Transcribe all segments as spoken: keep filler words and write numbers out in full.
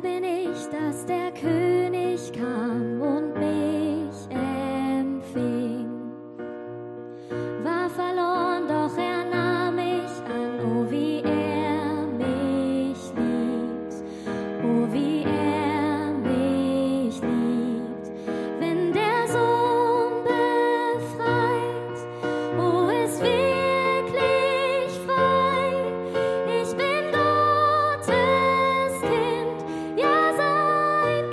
bin ich, dass der König kam und mich empfing. War verloren, doch er nahm mich an. Oh, wie er mich liebt. Oh, wie er mich liebt. Wenn der Sohn befreit, oh, ist wirklich frei. Ich bin Gottes Kind, ja, sein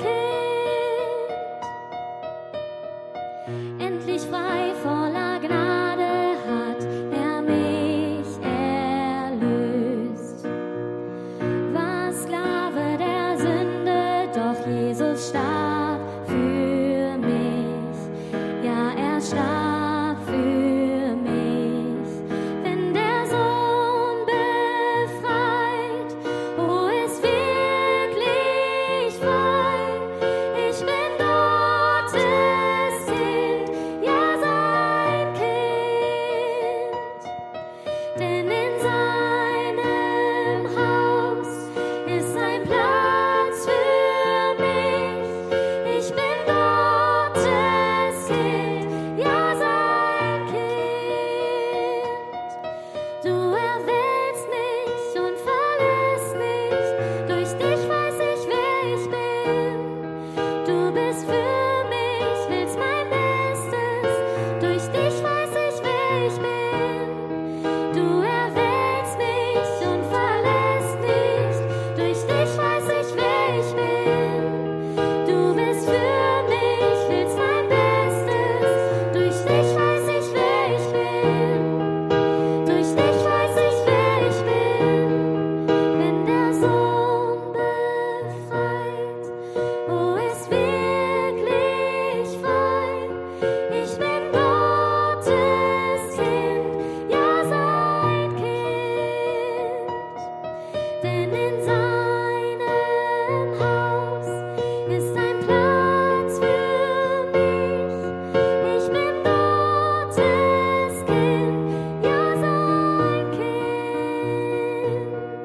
Kind. Endlich frei, voller Gnade hat er mich erlöst. War Sklave der Sünde, doch Jesus starb für mich. Ja, er starb für mich. Wenn der Sohn befreit, oh, ist wirklich frei. Ich bin Gottes Kind, ja, sein Kind. Denn in seinem Haus ist ein Platz für mich. Ich bin Gottes Kind, ja, sein Kind. Du erwählst mich und verlässt mich. Durch dich weiß ich, wer ich bin. Du bist für mich, willst mein Bestes. Durch dich weiß ich, wer ich bin. Du erwählst mich und verlässt mich. Durch dich weiß ich, wer ich bin. Du bist für mich, willst mein Bestes. Durch dich weiß ich, wer ich bin. Durch dich weiß ich, wer ich bin. Wenn der Sohn befreit, oh, ist wirklich frei. Ich bin Gottes Kind, ja, sein Kind. Denn in seinem Haus ist ein Platz für mich. Ich bin Gottes Kind, ja, sein Kind.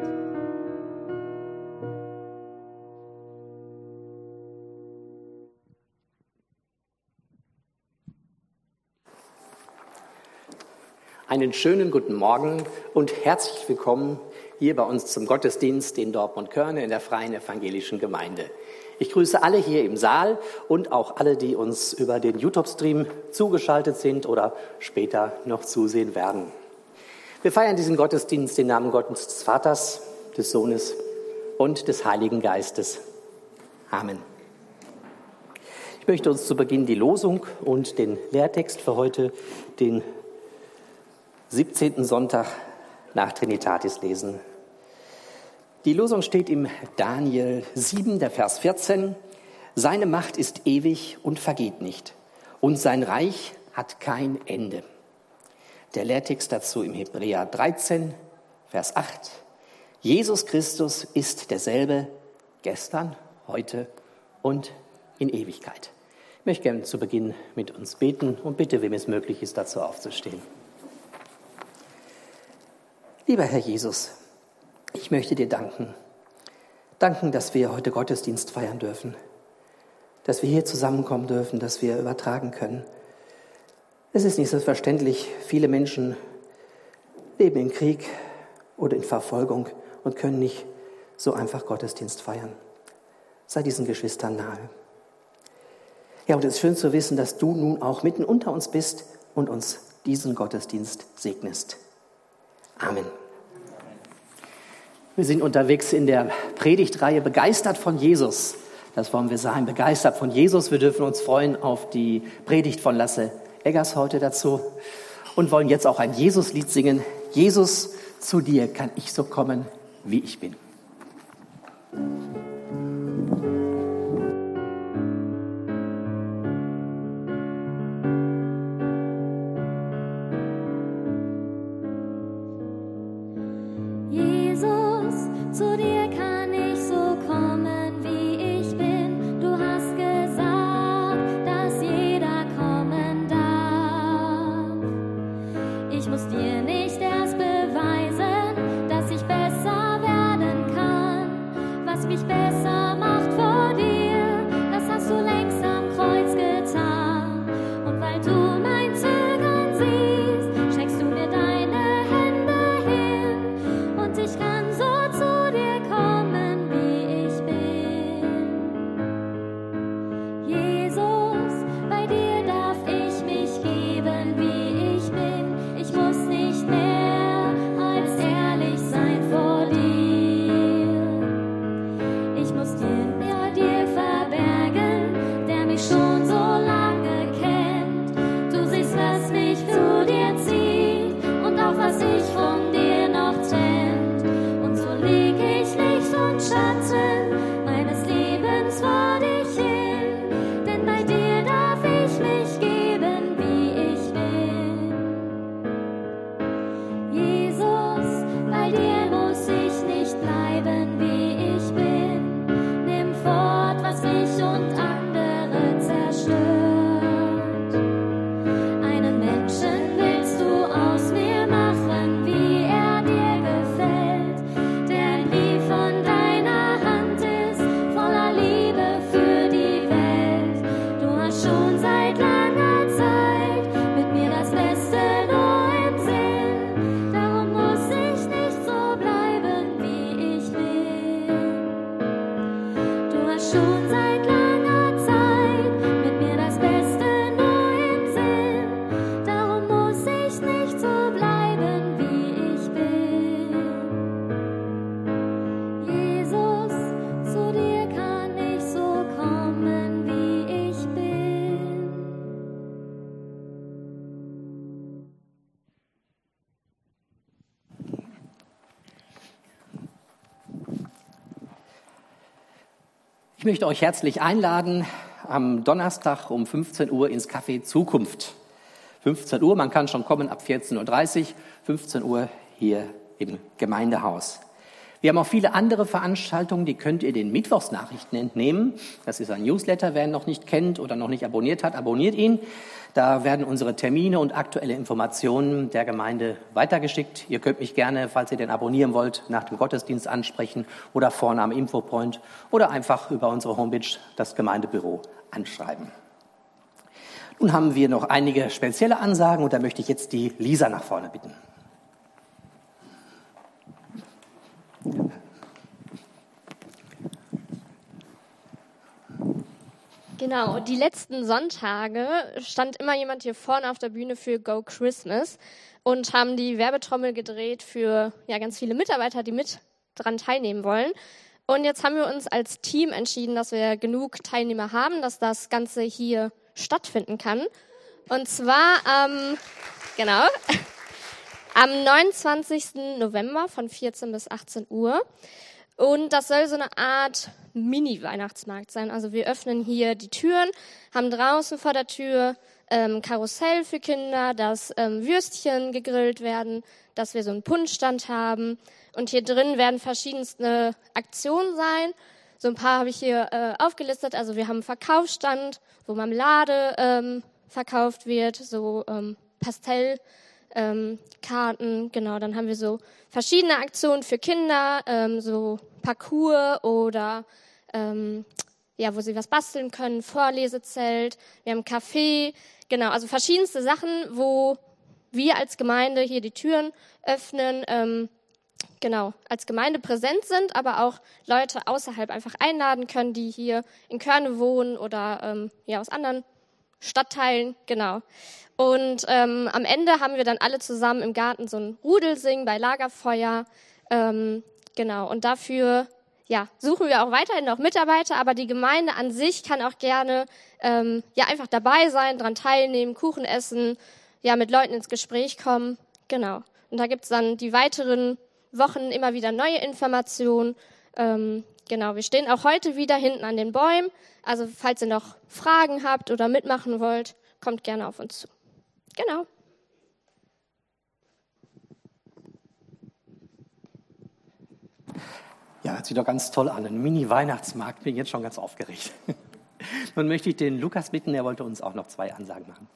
Einen schönen guten Morgen und herzlich willkommen hier bei uns zum Gottesdienst in Dortmund-Körne in der Freien Evangelischen Gemeinde. Ich grüße alle hier im Saal und auch alle, die uns über den YouTube-Stream zugeschaltet sind oder später noch zusehen werden. Wir feiern diesen Gottesdienst im Namen Gottes des Vaters, des Sohnes und des Heiligen Geistes. Amen. Ich möchte uns zu Beginn die Losung und den Lehrtext für heute, den siebzehnten Sonntag nach Trinitatis lesen. Die Losung steht im Daniel sieben, der Vers vierzehn. Seine Macht ist ewig und vergeht nicht, und sein Reich hat kein Ende. Der Lehrtext dazu im Hebräer dreizehn, Vers acht. Jesus Christus ist derselbe gestern, heute und in Ewigkeit. Ich möchte gerne zu Beginn mit uns beten und bitte, wem es möglich ist, dazu aufzustehen. Lieber Herr Jesus, ich möchte dir danken. Danken, dass wir heute Gottesdienst feiern dürfen, dass wir hier zusammenkommen dürfen, dass wir übertragen können. Es ist nicht selbstverständlich, viele Menschen leben im Krieg oder in Verfolgung und können nicht so einfach Gottesdienst feiern. Sei diesen Geschwistern nahe. Ja, und es ist schön zu wissen, dass du nun auch mitten unter uns bist und uns diesen Gottesdienst segnest. Amen. Wir sind unterwegs in der Predigtreihe Begeistert von Jesus. Das wollen wir sein, begeistert von Jesus. Wir dürfen uns freuen auf die Predigt von Lasse Eggers heute dazu und wollen jetzt auch ein Jesus-Lied singen. Jesus, zu dir kann ich so kommen, wie ich bin. Jesus, zu dir kann ich so kommen, wie ich bin. Du hast gesagt, dass jeder kommen darf. Ich muss dir nicht erst beweisen, dass ich besser werden kann. Was mich Ich möchte euch herzlich einladen am Donnerstag um fünfzehn Uhr ins Café Zukunft. fünfzehn Uhr, man kann schon kommen ab vierzehn Uhr dreißig, fünfzehn Uhr hier im Gemeindehaus. Wir haben auch viele andere Veranstaltungen, die könnt ihr den Mittwochsnachrichten entnehmen. Das ist ein Newsletter, wer ihn noch nicht kennt oder noch nicht abonniert hat, abonniert ihn. Da werden unsere Termine und aktuelle Informationen der Gemeinde weitergeschickt. Ihr könnt mich gerne, falls ihr den abonnieren wollt, nach dem Gottesdienst ansprechen oder vorne am Infopoint oder einfach über unsere Homepage, das Gemeindebüro, anschreiben. Nun haben wir noch einige spezielle Ansagen und da möchte ich jetzt die Lisa nach vorne bitten. Genau, die letzten Sonntage stand immer jemand hier vorne auf der Bühne für Go Christmas und haben die Werbetrommel gedreht für ja ganz viele Mitarbeiter, die mit dran teilnehmen wollen. Und jetzt haben wir uns als Team entschieden, dass wir genug Teilnehmer haben, dass das Ganze hier stattfinden kann. Und zwar ähm, genau am neunundzwanzigsten November von vierzehn bis achtzehn Uhr. Und das soll so eine Art Mini-Weihnachtsmarkt sein. Also wir öffnen hier die Türen, haben draußen vor der Tür ähm, Karussell für Kinder, dass ähm, Würstchen gegrillt werden, dass wir so einen Punschstand haben. Und hier drin werden verschiedenste Aktionen sein. So ein paar habe ich hier äh, aufgelistet. Also wir haben einen Verkaufsstand, wo Marmelade ähm, verkauft wird, so ähm, Pastell. Ähm, Karten, genau, dann haben wir so verschiedene Aktionen für Kinder, ähm, so Parcours oder ähm, ja, wo sie was basteln können, Vorlesezelt, wir haben Café, genau, also verschiedenste Sachen, wo wir als Gemeinde hier die Türen öffnen, ähm, genau, als Gemeinde präsent sind, aber auch Leute außerhalb einfach einladen können, die hier in Körne wohnen oder ähm, ja aus anderen Stadtteilen, genau. Und ähm, am Ende haben wir dann alle zusammen im Garten so ein Rudelsingen bei Lagerfeuer. Ähm, genau, und dafür ja, suchen wir auch weiterhin noch Mitarbeiter, aber die Gemeinde an sich kann auch gerne ähm, ja einfach dabei sein, dran teilnehmen, Kuchen essen, ja mit Leuten ins Gespräch kommen. Genau. Und da gibt's dann die weiteren Wochen immer wieder neue Informationen. Ähm, genau, wir stehen auch heute wieder hinten an den Bäumen. Also falls ihr noch Fragen habt oder mitmachen wollt, kommt gerne auf uns zu. Genau. Ja, hört sich doch ganz toll an. Ein Mini-Weihnachtsmarkt, bin jetzt schon ganz aufgeregt. Nun möchte ich den Lukas bitten, er wollte uns auch noch zwei Ansagen machen.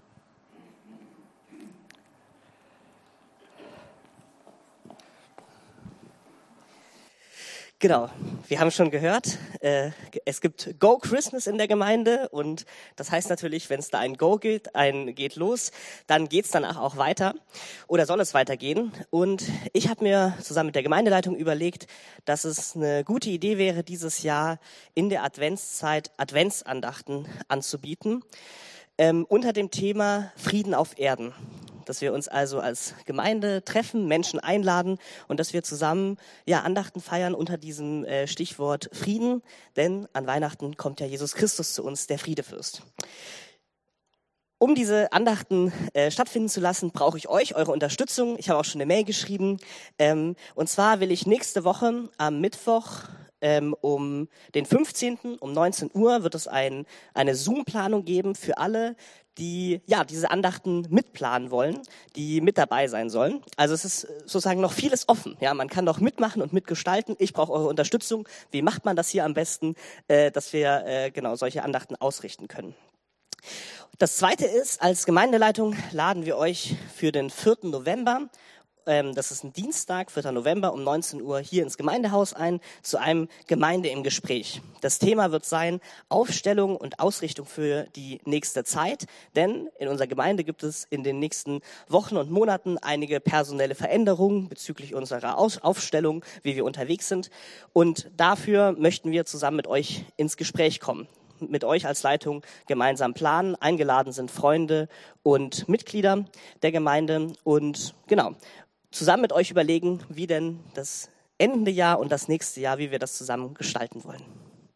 Genau, wir haben schon gehört, äh, es gibt Go Christmas in der Gemeinde und das heißt natürlich, wenn es da ein Go geht, ein geht los, dann geht's danach auch weiter oder soll es weitergehen. Und ich habe mir zusammen mit der Gemeindeleitung überlegt, dass es eine gute Idee wäre, dieses Jahr in der Adventszeit Adventsandachten anzubieten, ähm, unter dem Thema Frieden auf Erden. Dass wir uns also als Gemeinde treffen, Menschen einladen und dass wir zusammen ja Andachten feiern unter diesem äh, Stichwort Frieden, denn an Weihnachten kommt ja Jesus Christus zu uns, der Friedefürst. Um diese Andachten äh, stattfinden zu lassen, brauche ich euch, eure Unterstützung. Ich habe auch schon eine Mail geschrieben. Ähm, und zwar will ich nächste Woche am Mittwoch ähm, um den fünfzehnten um neunzehn Uhr wird es ein, eine Zoom-Planung geben für alle, die ja diese Andachten mitplanen wollen, die mit dabei sein sollen. Also es ist sozusagen noch vieles offen. Ja, man kann noch mitmachen und mitgestalten. Ich brauche eure Unterstützung. Wie macht man das hier am besten, äh, dass wir äh, genau solche Andachten ausrichten können? Das Zweite ist, als Gemeindeleitung laden wir euch für den vierten November, ähm, das ist ein Dienstag, vierter November um neunzehn Uhr hier ins Gemeindehaus ein, zu einem Gemeinde im Gespräch. Das Thema wird sein Aufstellung und Ausrichtung für die nächste Zeit, denn in unserer Gemeinde gibt es in den nächsten Wochen und Monaten einige personelle Veränderungen bezüglich unserer Aus- Aufstellung, wie wir unterwegs sind. Und dafür möchten wir zusammen mit euch ins Gespräch kommen. Mit euch als Leitung gemeinsam planen. Eingeladen sind Freunde und Mitglieder der Gemeinde und genau, zusammen mit euch überlegen, wie denn das endende Jahr und das nächste Jahr, wie wir das zusammen gestalten wollen.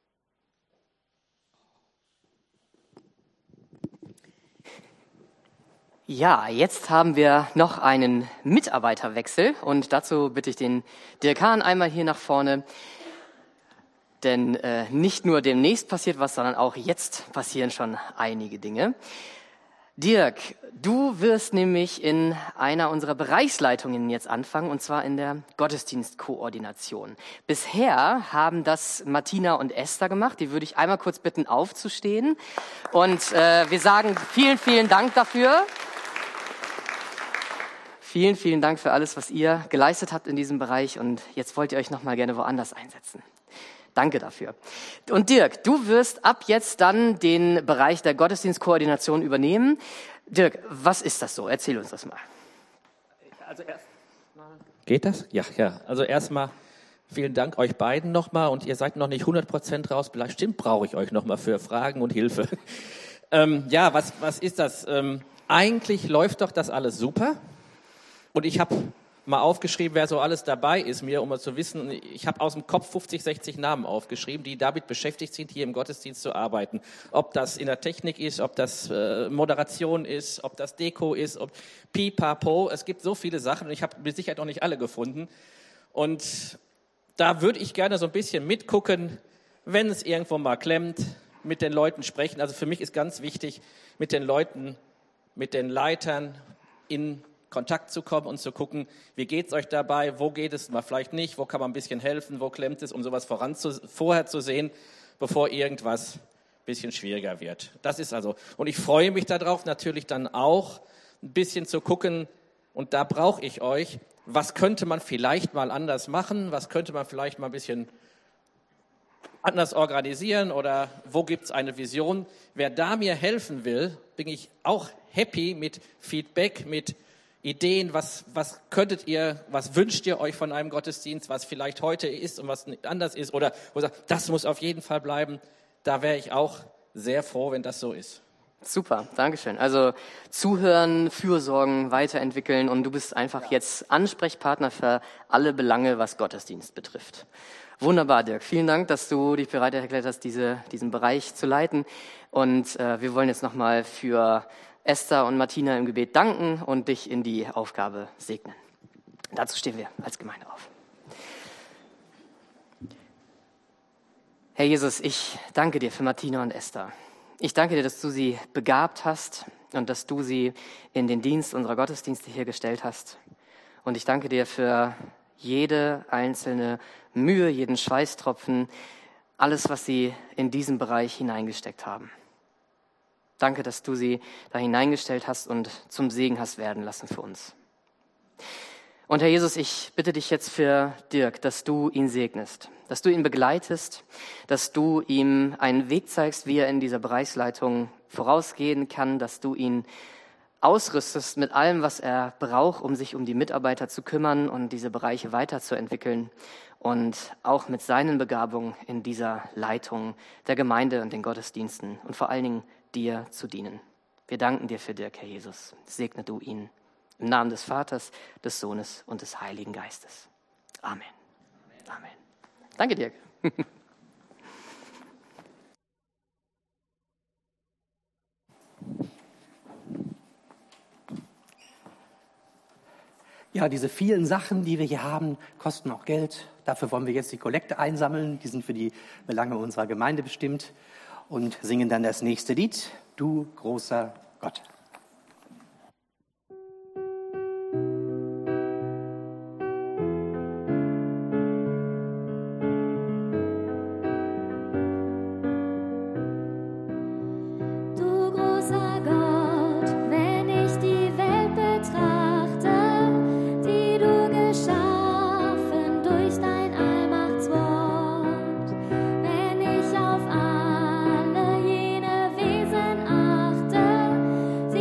Ja, jetzt haben wir noch einen Mitarbeiterwechsel und dazu bitte ich den Dekan einmal hier nach vorne. Denn äh, nicht nur demnächst passiert was, sondern auch jetzt passieren schon einige Dinge. Dirk, du wirst nämlich in einer unserer Bereichsleitungen jetzt anfangen, und zwar in der Gottesdienstkoordination. Bisher haben das Martina und Esther gemacht. Die würde ich einmal kurz bitten, aufzustehen. Und äh, wir sagen vielen, vielen Dank dafür. Vielen, vielen Dank für alles, was ihr geleistet habt in diesem Bereich. Und jetzt wollt ihr euch noch mal gerne woanders einsetzen. Danke dafür. Und Dirk, du wirst ab jetzt dann den Bereich der Gottesdienstkoordination übernehmen. Dirk, was ist das so? Erzähl uns das mal. Also erst mal Geht das? Ja, ja. Also erstmal vielen Dank euch beiden nochmal. Und ihr seid noch nicht hundert Prozent raus. Bestimmt brauche ich euch nochmal für Fragen und Hilfe. ähm, ja, was, was ist das? Ähm, eigentlich läuft doch das alles super. Und ich habe mal aufgeschrieben, wer so alles dabei ist, mir, um mal zu wissen, ich habe aus dem Kopf fünfzig, sechzig Namen aufgeschrieben, die damit beschäftigt sind, hier im Gottesdienst zu arbeiten. Ob das in der Technik ist, ob das äh, Moderation ist, ob das Deko ist, ob Pipapo, es gibt so viele Sachen und ich habe mit Sicherheit noch nicht alle gefunden. Und da würde ich gerne so ein bisschen mitgucken, wenn es irgendwo mal klemmt, mit den Leuten sprechen. Also für mich ist ganz wichtig, mit den Leuten, mit den Leitern in Kontakt zu kommen und zu gucken, wie geht's euch dabei, wo geht es mal vielleicht nicht, wo kann man ein bisschen helfen, wo klemmt es, um sowas voranzu, vorher zu sehen, bevor irgendwas ein bisschen schwieriger wird. Das ist also, und ich freue mich darauf natürlich dann auch ein bisschen zu gucken, und da brauche ich euch, was könnte man vielleicht mal anders machen, was könnte man vielleicht mal ein bisschen anders organisieren oder wo gibt's eine Vision. Wer da mir helfen will, bin ich auch happy mit Feedback, mit Ideen, was, was könntet ihr, was wünscht ihr euch von einem Gottesdienst, was vielleicht heute ist und was anders ist oder wo ihr sagt, das muss auf jeden Fall bleiben. Da wäre ich auch sehr froh, wenn das so ist. Super, Dankeschön. Also zuhören, fürsorgen, weiterentwickeln und du bist einfach ja. jetzt Ansprechpartner für alle Belange, was Gottesdienst betrifft. Wunderbar, Dirk. Vielen Dank, dass du dich bereit erklärt hast, diese, diesen Bereich zu leiten. Und äh, wir wollen jetzt nochmal für Esther und Martina im Gebet danken und dich in die Aufgabe segnen. Dazu stehen wir als Gemeinde auf. Herr Jesus, ich danke dir für Martina und Esther. Ich danke dir, dass du sie begabt hast und dass du sie in den Dienst unserer Gottesdienste hier gestellt hast. Und ich danke dir für jede einzelne Mühe, jeden Schweißtropfen, alles, was sie in diesen Bereich hineingesteckt haben. Danke, dass du sie da hineingestellt hast und zum Segen hast werden lassen für uns. Und Herr Jesus, ich bitte dich jetzt für Dirk, dass du ihn segnest, dass du ihn begleitest, dass du ihm einen Weg zeigst, wie er in dieser Bereichsleitung vorausgehen kann, dass du ihn ausrüstest mit allem, was er braucht, um sich um die Mitarbeiter zu kümmern und diese Bereiche weiterzuentwickeln und auch mit seinen Begabungen in dieser Leitung der Gemeinde und den Gottesdiensten und vor allen Dingen dir zu dienen. Wir danken dir für Dirk, Herr Jesus. Segne du ihn. Im Namen des Vaters, des Sohnes und des Heiligen Geistes. Amen. Amen. Danke, Dirk. Ja, diese vielen Sachen, die wir hier haben, kosten auch Geld. Dafür wollen wir jetzt die Kollekte einsammeln. Die sind für die Belange unserer Gemeinde bestimmt. Und singen dann das nächste Lied, Du großer Gott. Du großer Gott, wenn ich die Welt betrachte, die du geschaffen durch dein Allmachtswort, wenn ich auf alle jene Wesen achte,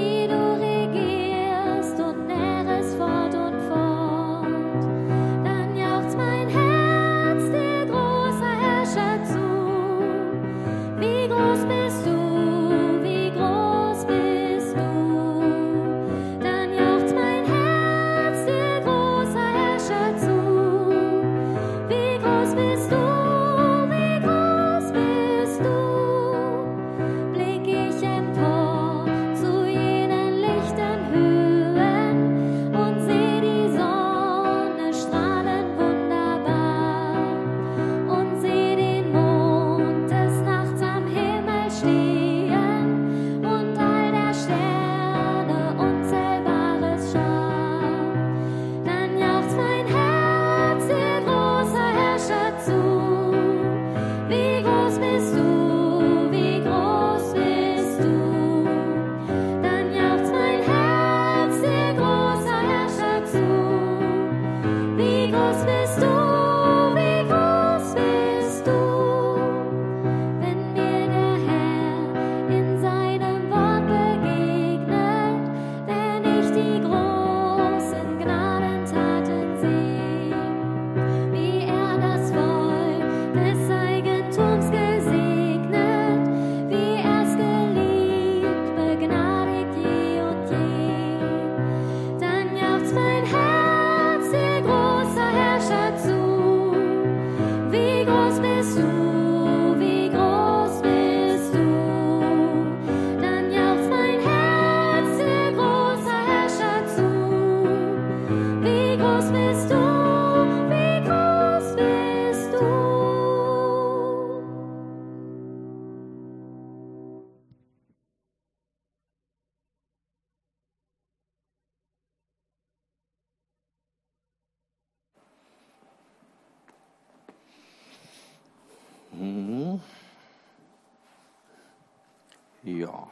Ja.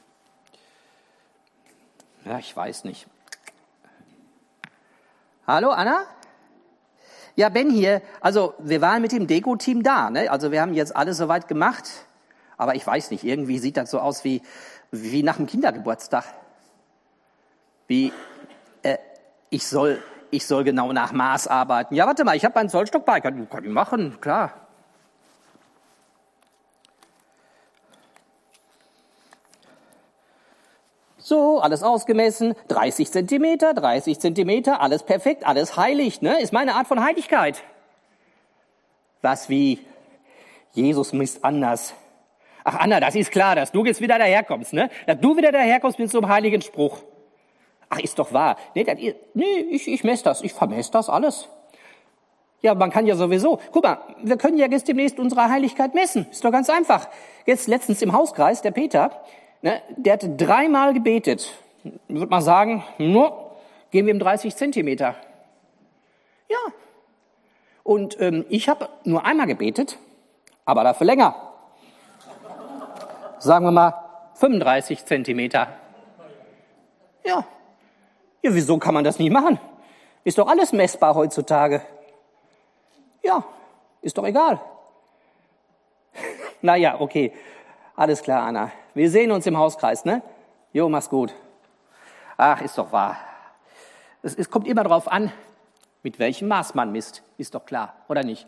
Ja, ich weiß nicht. Hallo, Anna? Ja, Ben hier. Also, wir waren mit dem Deko-Team da, ne? Also, wir haben jetzt alles soweit gemacht. Aber ich weiß nicht, irgendwie sieht das so aus wie, wie nach dem Kindergeburtstag. Wie, äh, ich soll, ich soll genau nach Maß arbeiten. Ja, warte mal, ich habe einen Zollstock bei. Kann, kann ich machen, klar. So, alles ausgemessen, dreißig Zentimeter, dreißig Zentimeter, alles perfekt, alles heilig, ne? Ist meine Art von Heiligkeit. Was wie? Jesus misst anders. Ach Anna, das ist klar, dass du jetzt wieder daherkommst, ne? Dass du wieder daherkommst mit so einem heiligen Spruch. Ach, ist doch wahr. Nee, das ist, nee ich, ich messe das, ich vermesse das alles. Ja, man kann ja sowieso. Guck mal, wir können ja jetzt demnächst unsere Heiligkeit messen. Ist doch ganz einfach. Jetzt letztens im Hauskreis, der Peter, ne, der hat dreimal gebetet. Ich würde mal sagen, nur geben wir ihm dreißig Zentimeter. Ja. Und ähm, ich habe nur einmal gebetet, aber dafür länger. Sagen wir mal fünfunddreißig Zentimeter. Ja. Ja, wieso kann man das nicht machen? Ist doch alles messbar heutzutage. Ja, ist doch egal. Naja, okay. Alles klar, Anna. Wir sehen uns im Hauskreis, ne? Jo, mach's gut. Ach, ist doch wahr. Es, es kommt immer drauf an, mit welchem Maß man misst. Ist doch klar, oder nicht?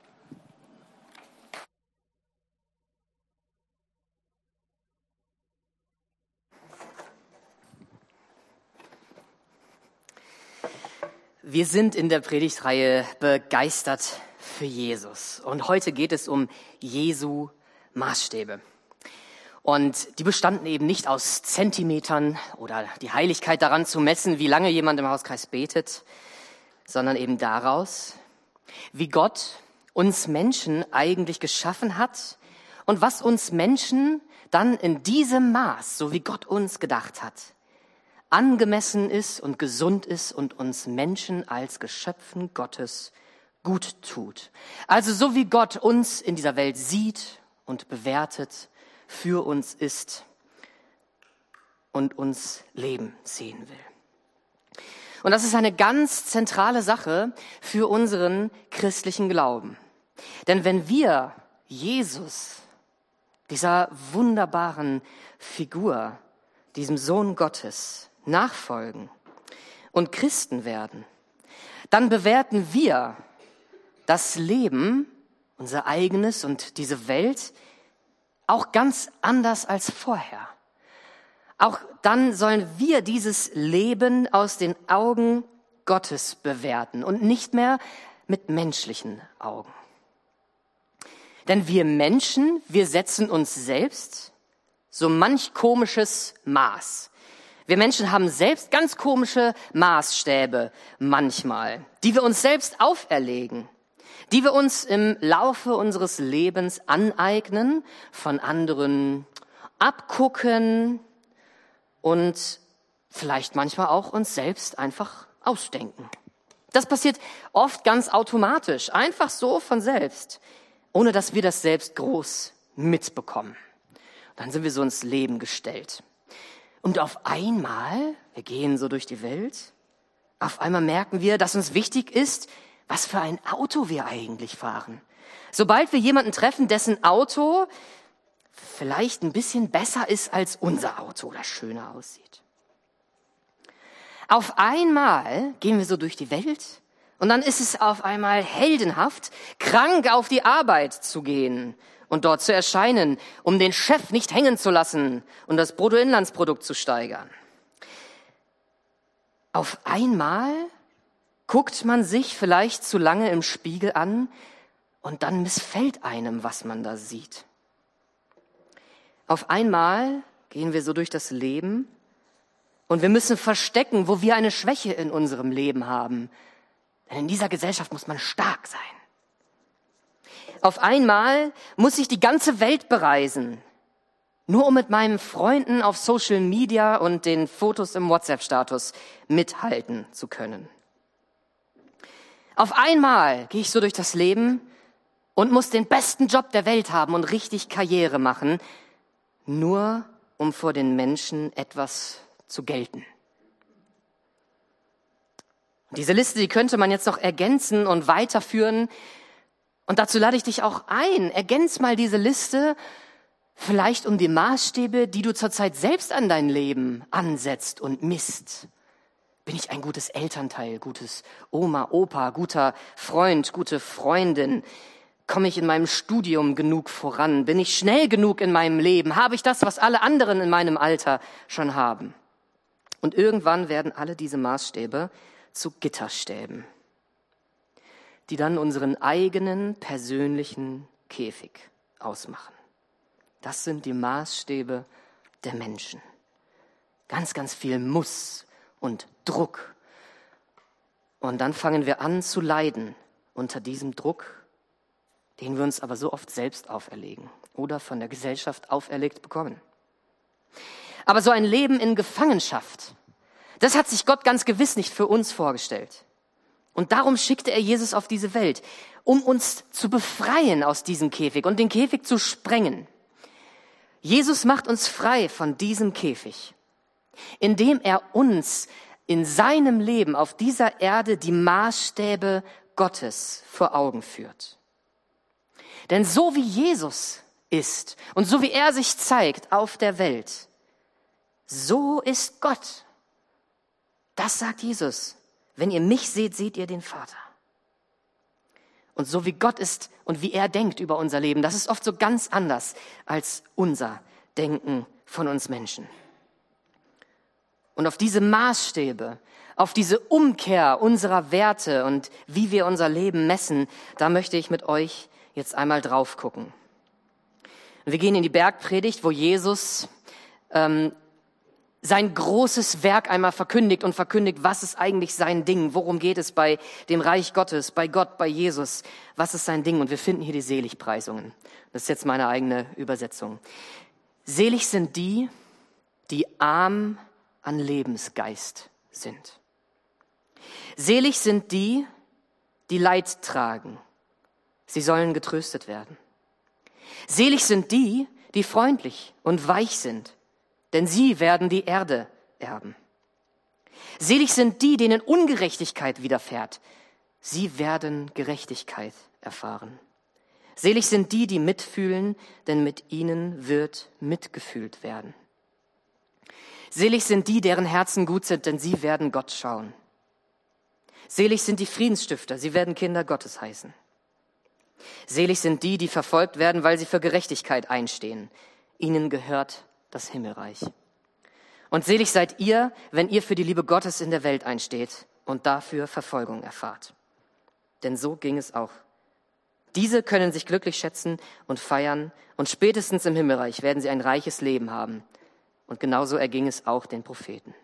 Wir sind in der Predigtreihe begeistert für Jesus. Und heute geht es um Jesu Maßstäbe. Und die bestanden eben nicht aus Zentimetern oder die Heiligkeit daran zu messen, wie lange jemand im Hauskreis betet, sondern eben daraus, wie Gott uns Menschen eigentlich geschaffen hat und was uns Menschen dann in diesem Maß, so wie Gott uns gedacht hat, angemessen ist und gesund ist und uns Menschen als Geschöpfen Gottes gut tut. Also so wie Gott uns in dieser Welt sieht und bewertet, für uns ist und uns Leben sehen will. Und das ist eine ganz zentrale Sache für unseren christlichen Glauben. Denn wenn wir Jesus, dieser wunderbaren Figur, diesem Sohn Gottes, nachfolgen und Christen werden, dann bewerten wir das Leben, unser eigenes und diese Welt auch ganz anders als vorher. Auch dann sollen wir dieses Leben aus den Augen Gottes bewerten und nicht mehr mit menschlichen Augen. Denn wir Menschen, wir setzen uns selbst so manch komisches Maß. Wir Menschen haben selbst ganz komische Maßstäbe manchmal, die wir uns selbst auferlegen, die wir uns im Laufe unseres Lebens aneignen, von anderen abgucken und vielleicht manchmal auch uns selbst einfach ausdenken. Das passiert oft ganz automatisch, einfach so von selbst, ohne dass wir das selbst groß mitbekommen. Dann sind wir so ins Leben gestellt. Und auf einmal, wir gehen so durch die Welt, auf einmal merken wir, dass uns wichtig ist, was für ein Auto wir eigentlich fahren. Sobald wir jemanden treffen, dessen Auto vielleicht ein bisschen besser ist als unser Auto oder schöner aussieht. Auf einmal gehen wir so durch die Welt und dann ist es auf einmal heldenhaft, krank auf die Arbeit zu gehen und dort zu erscheinen, um den Chef nicht hängen zu lassen und das Bruttoinlandsprodukt zu steigern. Auf einmal guckt man sich vielleicht zu lange im Spiegel an und dann missfällt einem, was man da sieht. Auf einmal gehen wir so durch das Leben und wir müssen verstecken, wo wir eine Schwäche in unserem Leben haben. Denn in dieser Gesellschaft muss man stark sein. Auf einmal muss ich die ganze Welt bereisen, nur um mit meinen Freunden auf Social Media und den Fotos im WhatsApp-Status mithalten zu können. Auf einmal gehe ich so durch das Leben und muss den besten Job der Welt haben und richtig Karriere machen, nur um vor den Menschen etwas zu gelten. Und diese Liste, die könnte man jetzt noch ergänzen und weiterführen. Und dazu lade ich dich auch ein. Ergänz mal diese Liste vielleicht um die Maßstäbe, die du zurzeit selbst an dein Leben ansetzt und misst. Bin ich ein gutes Elternteil, gutes Oma, Opa, guter Freund, gute Freundin? Komme ich in meinem Studium genug voran? Bin ich schnell genug in meinem Leben? Habe ich das, was alle anderen in meinem Alter schon haben? Und irgendwann werden alle diese Maßstäbe zu Gitterstäben, die dann unseren eigenen persönlichen Käfig ausmachen. Das sind die Maßstäbe der Menschen. Ganz, ganz viel Muss und Druck. Und dann fangen wir an zu leiden unter diesem Druck, den wir uns aber so oft selbst auferlegen oder von der Gesellschaft auferlegt bekommen. Aber so ein Leben in Gefangenschaft, das hat sich Gott ganz gewiss nicht für uns vorgestellt. Und darum schickte er Jesus auf diese Welt, um uns zu befreien aus diesem Käfig und den Käfig zu sprengen. Jesus macht uns frei von diesem Käfig, indem er uns in seinem Leben auf dieser Erde die Maßstäbe Gottes vor Augen führt. Denn so wie Jesus ist und so wie er sich zeigt auf der Welt, so ist Gott. Das sagt Jesus. Wenn ihr mich seht, seht ihr den Vater. Und so wie Gott ist und wie er denkt über unser Leben, das ist oft so ganz anders als unser Denken von uns Menschen. Und auf diese Maßstäbe, auf diese Umkehr unserer Werte und wie wir unser Leben messen, da möchte ich mit euch jetzt einmal drauf gucken. Wir gehen in die Bergpredigt, wo Jesus ähm, sein großes Werk einmal verkündigt und verkündigt, was ist eigentlich sein Ding, worum geht es bei dem Reich Gottes, bei Gott, bei Jesus, was ist sein Ding? Und wir finden hier die Seligpreisungen. Das ist jetzt meine eigene Übersetzung. Selig sind die, die arm an Lebensgeist sind. Selig sind die, die Leid tragen. Sie sollen getröstet werden. Selig sind die, die freundlich und weich sind, denn sie werden die Erde erben. Selig sind die, denen Ungerechtigkeit widerfährt. Sie werden Gerechtigkeit erfahren. Selig sind die, die mitfühlen, denn mit ihnen wird mitgefühlt werden. Selig sind die, deren Herzen gut sind, denn sie werden Gott schauen. Selig sind die Friedensstifter, sie werden Kinder Gottes heißen. Selig sind die, die verfolgt werden, weil sie für Gerechtigkeit einstehen. Ihnen gehört das Himmelreich. Und selig seid ihr, wenn ihr für die Liebe Gottes in der Welt einsteht und dafür Verfolgung erfahrt. Denn so ging es auch. Diese können sich glücklich schätzen und feiern und spätestens im Himmelreich werden sie ein reiches Leben haben. Und genauso erging es auch den Propheten.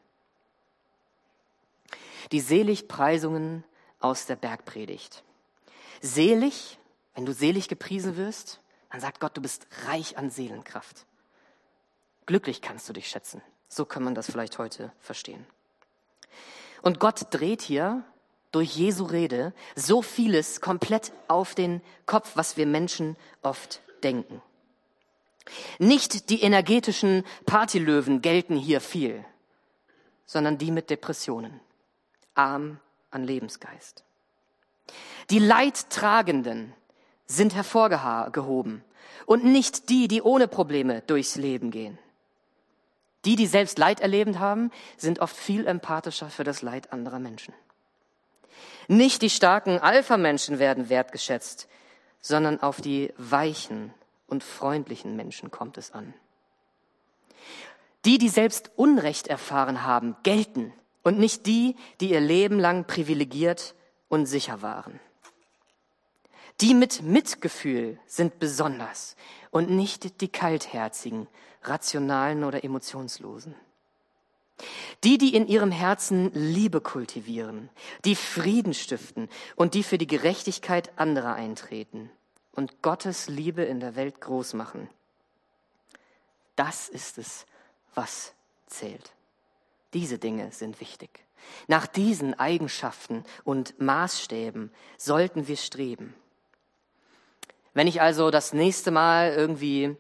Die Seligpreisungen aus der Bergpredigt. Selig, wenn du selig gepriesen wirst, dann sagt Gott, du bist reich an Seelenkraft. Glücklich kannst du dich schätzen. So kann man das vielleicht heute verstehen. Und Gott dreht hier durch Jesu Rede so vieles komplett auf den Kopf, was wir Menschen oft denken. Nicht die energetischen Partylöwen gelten hier viel, sondern die mit Depressionen, arm an Lebensgeist. Die Leidtragenden sind hervorgehoben und nicht die, die ohne Probleme durchs Leben gehen. Die, die selbst Leid erlebt haben, sind oft viel empathischer für das Leid anderer Menschen. Nicht die starken Alpha-Menschen werden wertgeschätzt, sondern auf die weichen und freundlichen Menschen kommt es an. Die, die selbst Unrecht erfahren haben, gelten und nicht die, die ihr Leben lang privilegiert und sicher waren. Die mit Mitgefühl sind besonders und nicht die kaltherzigen, rationalen oder emotionslosen. Die, die in ihrem Herzen Liebe kultivieren, die Frieden stiften und die für die Gerechtigkeit anderer eintreten und Gottes Liebe in der Welt groß machen. Das ist es, was zählt. Diese Dinge sind wichtig. Nach diesen Eigenschaften und Maßstäben sollten wir streben. Wenn ich also das nächste Mal irgendwie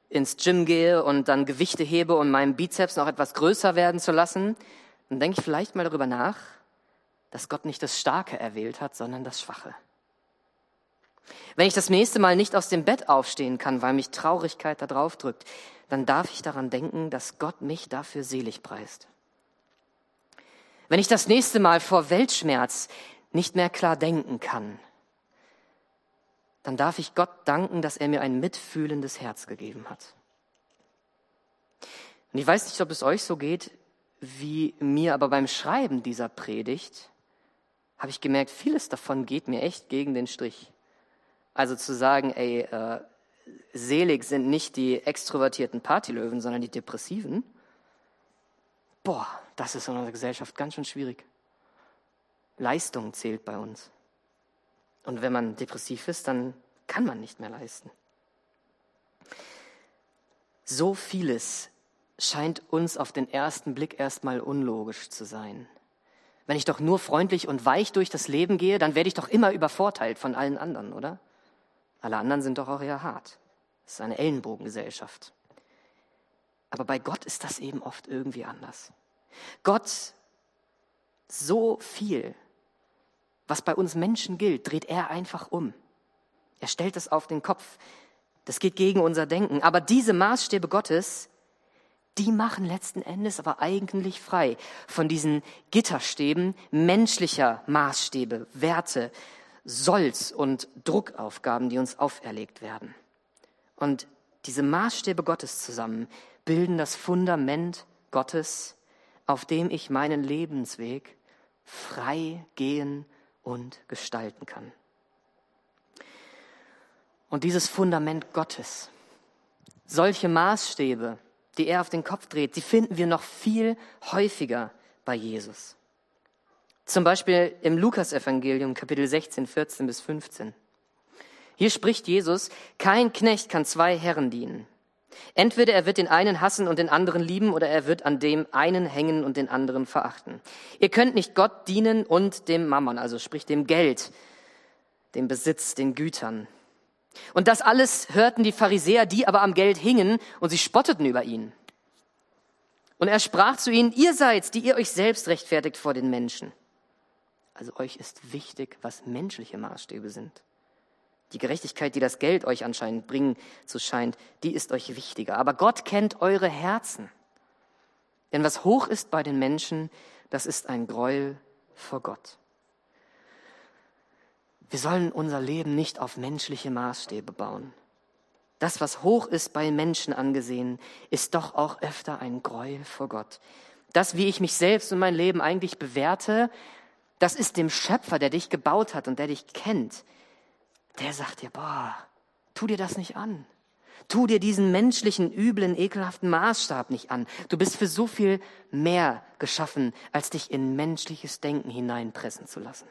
ins Gym gehe und dann Gewichte hebe, um meinen Bizeps noch etwas größer werden zu lassen, dann denke ich vielleicht mal darüber nach, dass Gott nicht das Starke erwählt hat, sondern das Schwache. Wenn ich das nächste Mal nicht aus dem Bett aufstehen kann, weil mich Traurigkeit da drauf drückt, dann darf ich daran denken, dass Gott mich dafür selig preist. Wenn ich das nächste Mal vor Weltschmerz nicht mehr klar denken kann, dann darf ich Gott danken, dass er mir ein mitfühlendes Herz gegeben hat. Und ich weiß nicht, ob es euch so geht wie mir, aber beim Schreiben dieser Predigt habe ich gemerkt, vieles davon geht mir echt gegen den Strich. Also zu sagen, ey, äh, selig sind nicht die extrovertierten Partylöwen, sondern die Depressiven. Boah, das ist in unserer Gesellschaft ganz schön schwierig. Leistung zählt bei uns. Und wenn man depressiv ist, dann kann man nicht mehr leisten. So vieles scheint uns auf den ersten Blick erstmal unlogisch zu sein. Wenn ich doch nur freundlich und weich durch das Leben gehe, dann werde ich doch immer übervorteilt von allen anderen, oder? Alle anderen sind doch auch eher hart. Das ist eine Ellenbogengesellschaft. Aber bei Gott ist das eben oft irgendwie anders. Gott, so viel, was bei uns Menschen gilt, dreht er einfach um. Er stellt es auf den Kopf. Das geht gegen unser Denken. Aber diese Maßstäbe Gottes, die machen letzten Endes aber eigentlich frei von diesen Gitterstäben menschlicher Maßstäbe, Werte, Solls und Druckaufgaben, die uns auferlegt werden. Und diese Maßstäbe Gottes zusammen bilden das Fundament Gottes, auf dem ich meinen Lebensweg frei gehen und gestalten kann. Und dieses Fundament Gottes, solche Maßstäbe, die er auf den Kopf dreht, die finden wir noch viel häufiger bei Jesus. Zum Beispiel im Lukas-Evangelium, Kapitel sechzehn, vierzehn bis fünfzehn. Hier spricht Jesus, kein Knecht kann zwei Herren dienen. Entweder er wird den einen hassen und den anderen lieben, oder er wird an dem einen hängen und den anderen verachten. Ihr könnt nicht Gott dienen und dem Mammon, also sprich dem Geld, dem Besitz, den Gütern. Und das alles hörten die Pharisäer, die aber am Geld hingen, und sie spotteten über ihn. Und er sprach zu ihnen, ihr seid's, die ihr euch selbst rechtfertigt vor den Menschen. Also euch ist wichtig, was menschliche Maßstäbe sind. Die Gerechtigkeit, die das Geld euch anscheinend bringen zu scheint, die ist euch wichtiger. Aber Gott kennt eure Herzen. Denn was hoch ist bei den Menschen, das ist ein Gräuel vor Gott. Wir sollen unser Leben nicht auf menschliche Maßstäbe bauen. Das, was hoch ist bei Menschen angesehen, ist doch auch öfter ein Gräuel vor Gott. Das, wie ich mich selbst und mein Leben eigentlich bewerte, das ist dem Schöpfer, der dich gebaut hat und der dich kennt. Der sagt dir, boah, tu dir das nicht an. Tu dir diesen menschlichen, üblen, ekelhaften Maßstab nicht an. Du bist für so viel mehr geschaffen, als dich in menschliches Denken hineinpressen zu lassen.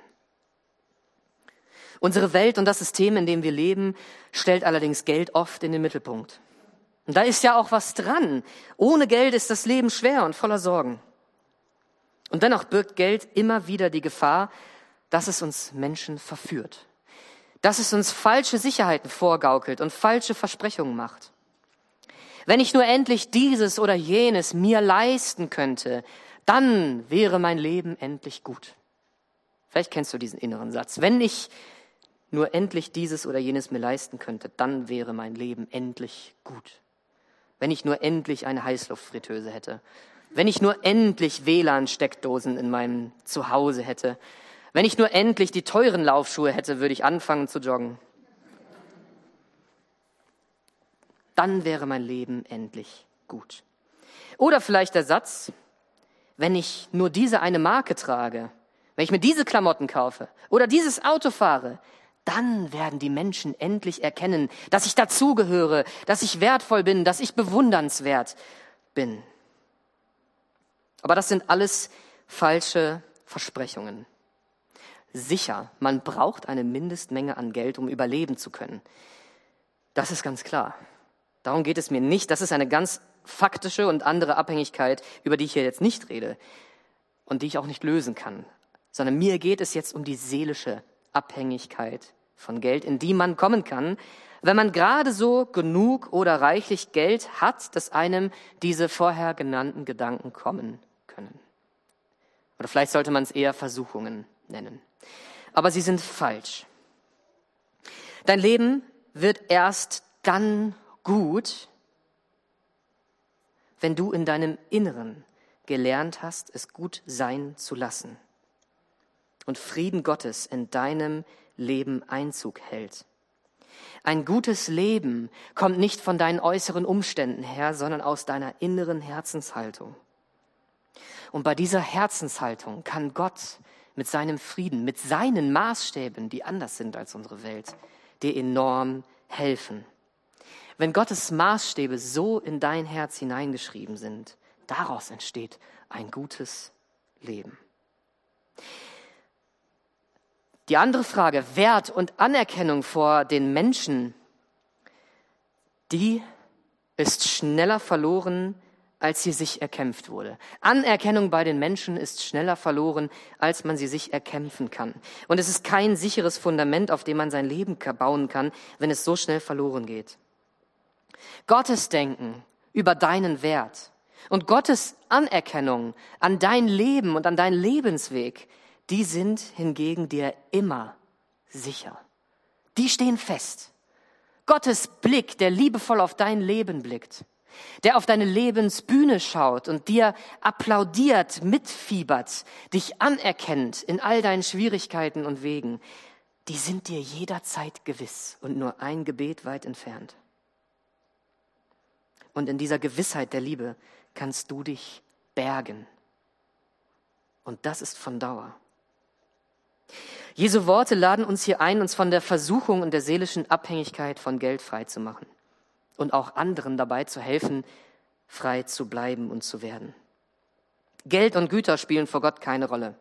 Unsere Welt und das System, in dem wir leben, stellt allerdings Geld oft in den Mittelpunkt. Und da ist ja auch was dran. Ohne Geld ist das Leben schwer und voller Sorgen. Und dennoch birgt Geld immer wieder die Gefahr, dass es uns Menschen verführt. Dass es uns falsche Sicherheiten vorgaukelt und falsche Versprechungen macht. Wenn ich nur endlich dieses oder jenes mir leisten könnte, dann wäre mein Leben endlich gut. Vielleicht kennst du diesen inneren Satz. Wenn ich nur endlich dieses oder jenes mir leisten könnte, dann wäre mein Leben endlich gut. Wenn ich nur endlich eine Heißluftfritteuse hätte. Wenn ich nur endlich W L A N-Steckdosen in meinem Zuhause hätte. Wenn ich nur endlich die teuren Laufschuhe hätte, würde ich anfangen zu joggen. Dann wäre mein Leben endlich gut. Oder vielleicht der Satz, wenn ich nur diese eine Marke trage, wenn ich mir diese Klamotten kaufe oder dieses Auto fahre, dann werden die Menschen endlich erkennen, dass ich dazugehöre, dass ich wertvoll bin, dass ich bewundernswert bin. Aber das sind alles falsche Versprechungen. Sicher, man braucht eine Mindestmenge an Geld, um überleben zu können. Das ist ganz klar. Darum geht es mir nicht. Das ist eine ganz faktische und andere Abhängigkeit, über die ich hier jetzt nicht rede und die ich auch nicht lösen kann. Sondern mir geht es jetzt um die seelische Abhängigkeit von Geld, in die man kommen kann, wenn man gerade so genug oder reichlich Geld hat, dass einem diese vorher genannten Gedanken kommen können. Oder vielleicht sollte man es eher Versuchungen nennen. Aber sie sind falsch. Dein Leben wird erst dann gut, wenn du in deinem Inneren gelernt hast, es gut sein zu lassen und Frieden Gottes in deinem Leben Einzug hält. Ein gutes Leben kommt nicht von deinen äußeren Umständen her, sondern aus deiner inneren Herzenshaltung. Und bei dieser Herzenshaltung kann Gott mit seinem Frieden, mit seinen Maßstäben, die anders sind als unsere Welt, dir enorm helfen. Wenn Gottes Maßstäbe so in dein Herz hineingeschrieben sind, daraus entsteht ein gutes Leben. Die andere Frage, Wert und Anerkennung vor den Menschen, die ist schneller verloren, als sie sich erkämpft wurde. Anerkennung bei den Menschen ist schneller verloren, als man sie sich erkämpfen kann. Und es ist kein sicheres Fundament, auf dem man sein Leben bauen kann, wenn es so schnell verloren geht. Gottes Denken über deinen Wert und Gottes Anerkennung an dein Leben und an deinen Lebensweg, die sind hingegen dir immer sicher. Die stehen fest. Gottes Blick, der liebevoll auf dein Leben blickt, der auf deine Lebensbühne schaut und dir applaudiert, mitfiebert, dich anerkennt in all deinen Schwierigkeiten und Wegen, die sind dir jederzeit gewiss und nur ein Gebet weit entfernt. Und in dieser Gewissheit der Liebe kannst du dich bergen. Und das ist von Dauer. Jesu Worte laden uns hier ein, uns von der Versuchung und der seelischen Abhängigkeit von Geld frei zu machen und auch anderen dabei zu helfen, frei zu bleiben und zu werden. Geld und Güter spielen vor Gott keine Rolle.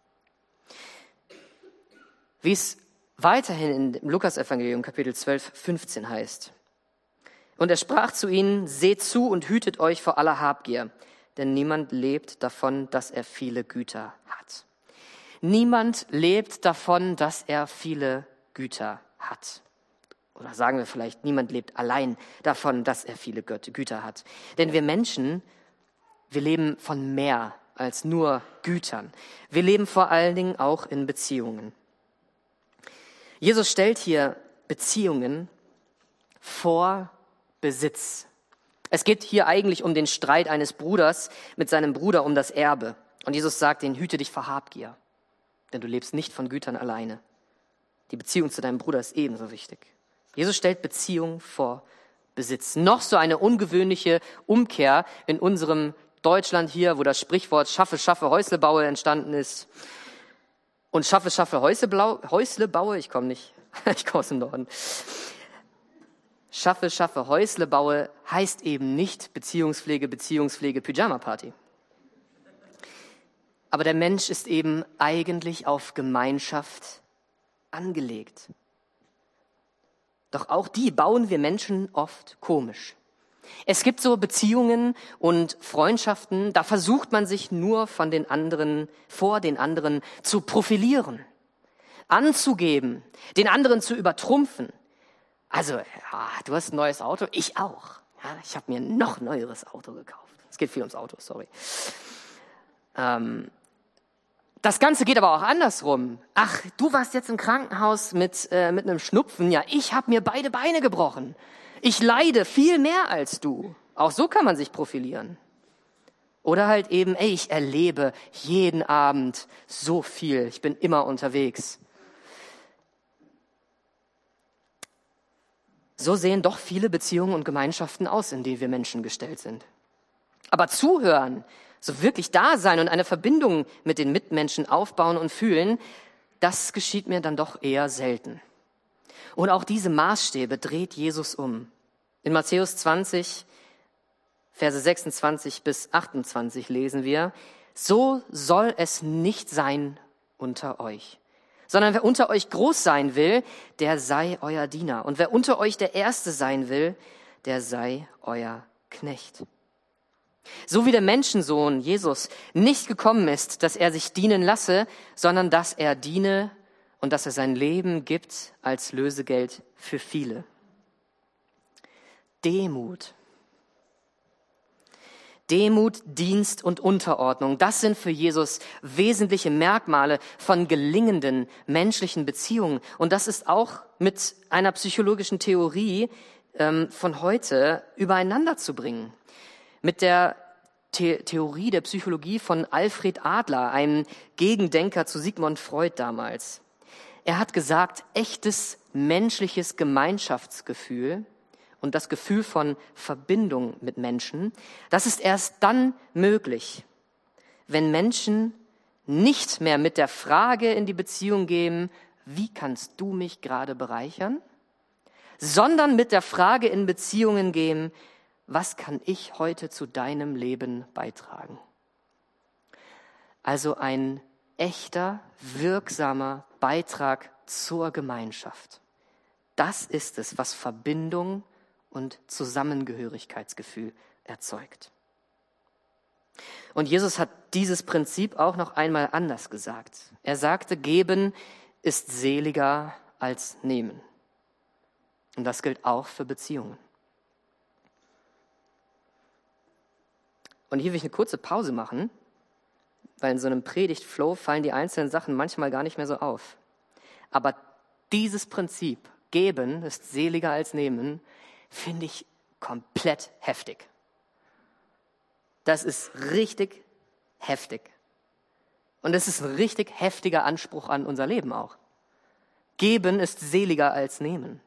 Wie es weiterhin im Lukas-Evangelium Kapitel zwölf, fünfzehn heißt. Und er sprach zu ihnen, seht zu und hütet euch vor aller Habgier, denn niemand lebt davon, dass er viele Güter hat. Niemand lebt davon, dass er viele Güter hat. Oder sagen wir vielleicht, niemand lebt allein davon, dass er viele Güter hat. Denn wir Menschen, wir leben von mehr als nur Gütern. Wir leben vor allen Dingen auch in Beziehungen. Jesus stellt hier Beziehungen vor Besitz. Es geht hier eigentlich um den Streit eines Bruders mit seinem Bruder um das Erbe. Und Jesus sagt ihnen, hüte dich vor Habgier, denn du lebst nicht von Gütern alleine. Die Beziehung zu deinem Bruder ist ebenso wichtig. Jesus stellt Beziehung vor Besitz. Noch so eine ungewöhnliche Umkehr in unserem Deutschland hier, wo das Sprichwort Schaffe, Schaffe, Häusle baue entstanden ist. Und Schaffe, Schaffe, Häusle, blau, Häusle baue, ich komme nicht, ich komme aus dem Norden. Schaffe, Schaffe, Häusle baue heißt eben nicht Beziehungspflege, Beziehungspflege, Pyjama-Party. Aber der Mensch ist eben eigentlich auf Gemeinschaft angelegt. Doch auch die bauen wir Menschen oft komisch. Es gibt so Beziehungen und Freundschaften, da versucht man sich nur von den anderen, vor den anderen zu profilieren, anzugeben, den anderen zu übertrumpfen. Also, ja, du hast ein neues Auto, ich auch. Ja, ich habe mir ein noch neueres Auto gekauft. Es geht viel ums Auto, sorry. Ähm, das Ganze geht aber auch andersrum. Ach, du warst jetzt im Krankenhaus mit, äh, mit einem Schnupfen. Ja, ich habe mir beide Beine gebrochen. Ich leide viel mehr als du. Auch so kann man sich profilieren. Oder halt eben, ey, ich erlebe jeden Abend so viel. Ich bin immer unterwegs. So sehen doch viele Beziehungen und Gemeinschaften aus, in denen wir Menschen gestellt sind. Aber zuhören, so wirklich da sein und eine Verbindung mit den Mitmenschen aufbauen und fühlen, das geschieht mir dann doch eher selten. Und auch diese Maßstäbe dreht Jesus um. In Matthäus zwanzig, Verse sechsundzwanzig bis achtundzwanzig lesen wir, so soll es nicht sein unter euch, sondern wer unter euch groß sein will, der sei euer Diener. Und wer unter euch der Erste sein will, der sei euer Knecht. So wie der Menschensohn, Jesus, nicht gekommen ist, dass er sich dienen lasse, sondern dass er diene und dass er sein Leben gibt als Lösegeld für viele. Demut. Demut, Dienst und Unterordnung, das sind für Jesus wesentliche Merkmale von gelingenden menschlichen Beziehungen. Und das ist auch mit einer psychologischen Theorie ähm, von heute übereinander zu bringen. Mit der The- Theorie der Psychologie von Alfred Adler, einem Gegendenker zu Sigmund Freud damals. Er hat gesagt, echtes menschliches Gemeinschaftsgefühl und das Gefühl von Verbindung mit Menschen, das ist erst dann möglich, wenn Menschen nicht mehr mit der Frage in die Beziehung gehen, wie kannst du mich gerade bereichern, sondern mit der Frage in Beziehungen gehen, was kann ich heute zu deinem Leben beitragen? Also ein echter, wirksamer Beitrag zur Gemeinschaft. Das ist es, was Verbindung und Zusammengehörigkeitsgefühl erzeugt. Und Jesus hat dieses Prinzip auch noch einmal anders gesagt. Er sagte, geben ist seliger als nehmen. Und das gilt auch für Beziehungen. Und hier will ich eine kurze Pause machen, weil in so einem Predigt-Flow fallen die einzelnen Sachen manchmal gar nicht mehr so auf. Aber dieses Prinzip, geben ist seliger als nehmen, finde ich komplett heftig. Das ist richtig heftig. Und es ist ein richtig heftiger Anspruch an unser Leben auch. Geben ist seliger als nehmen.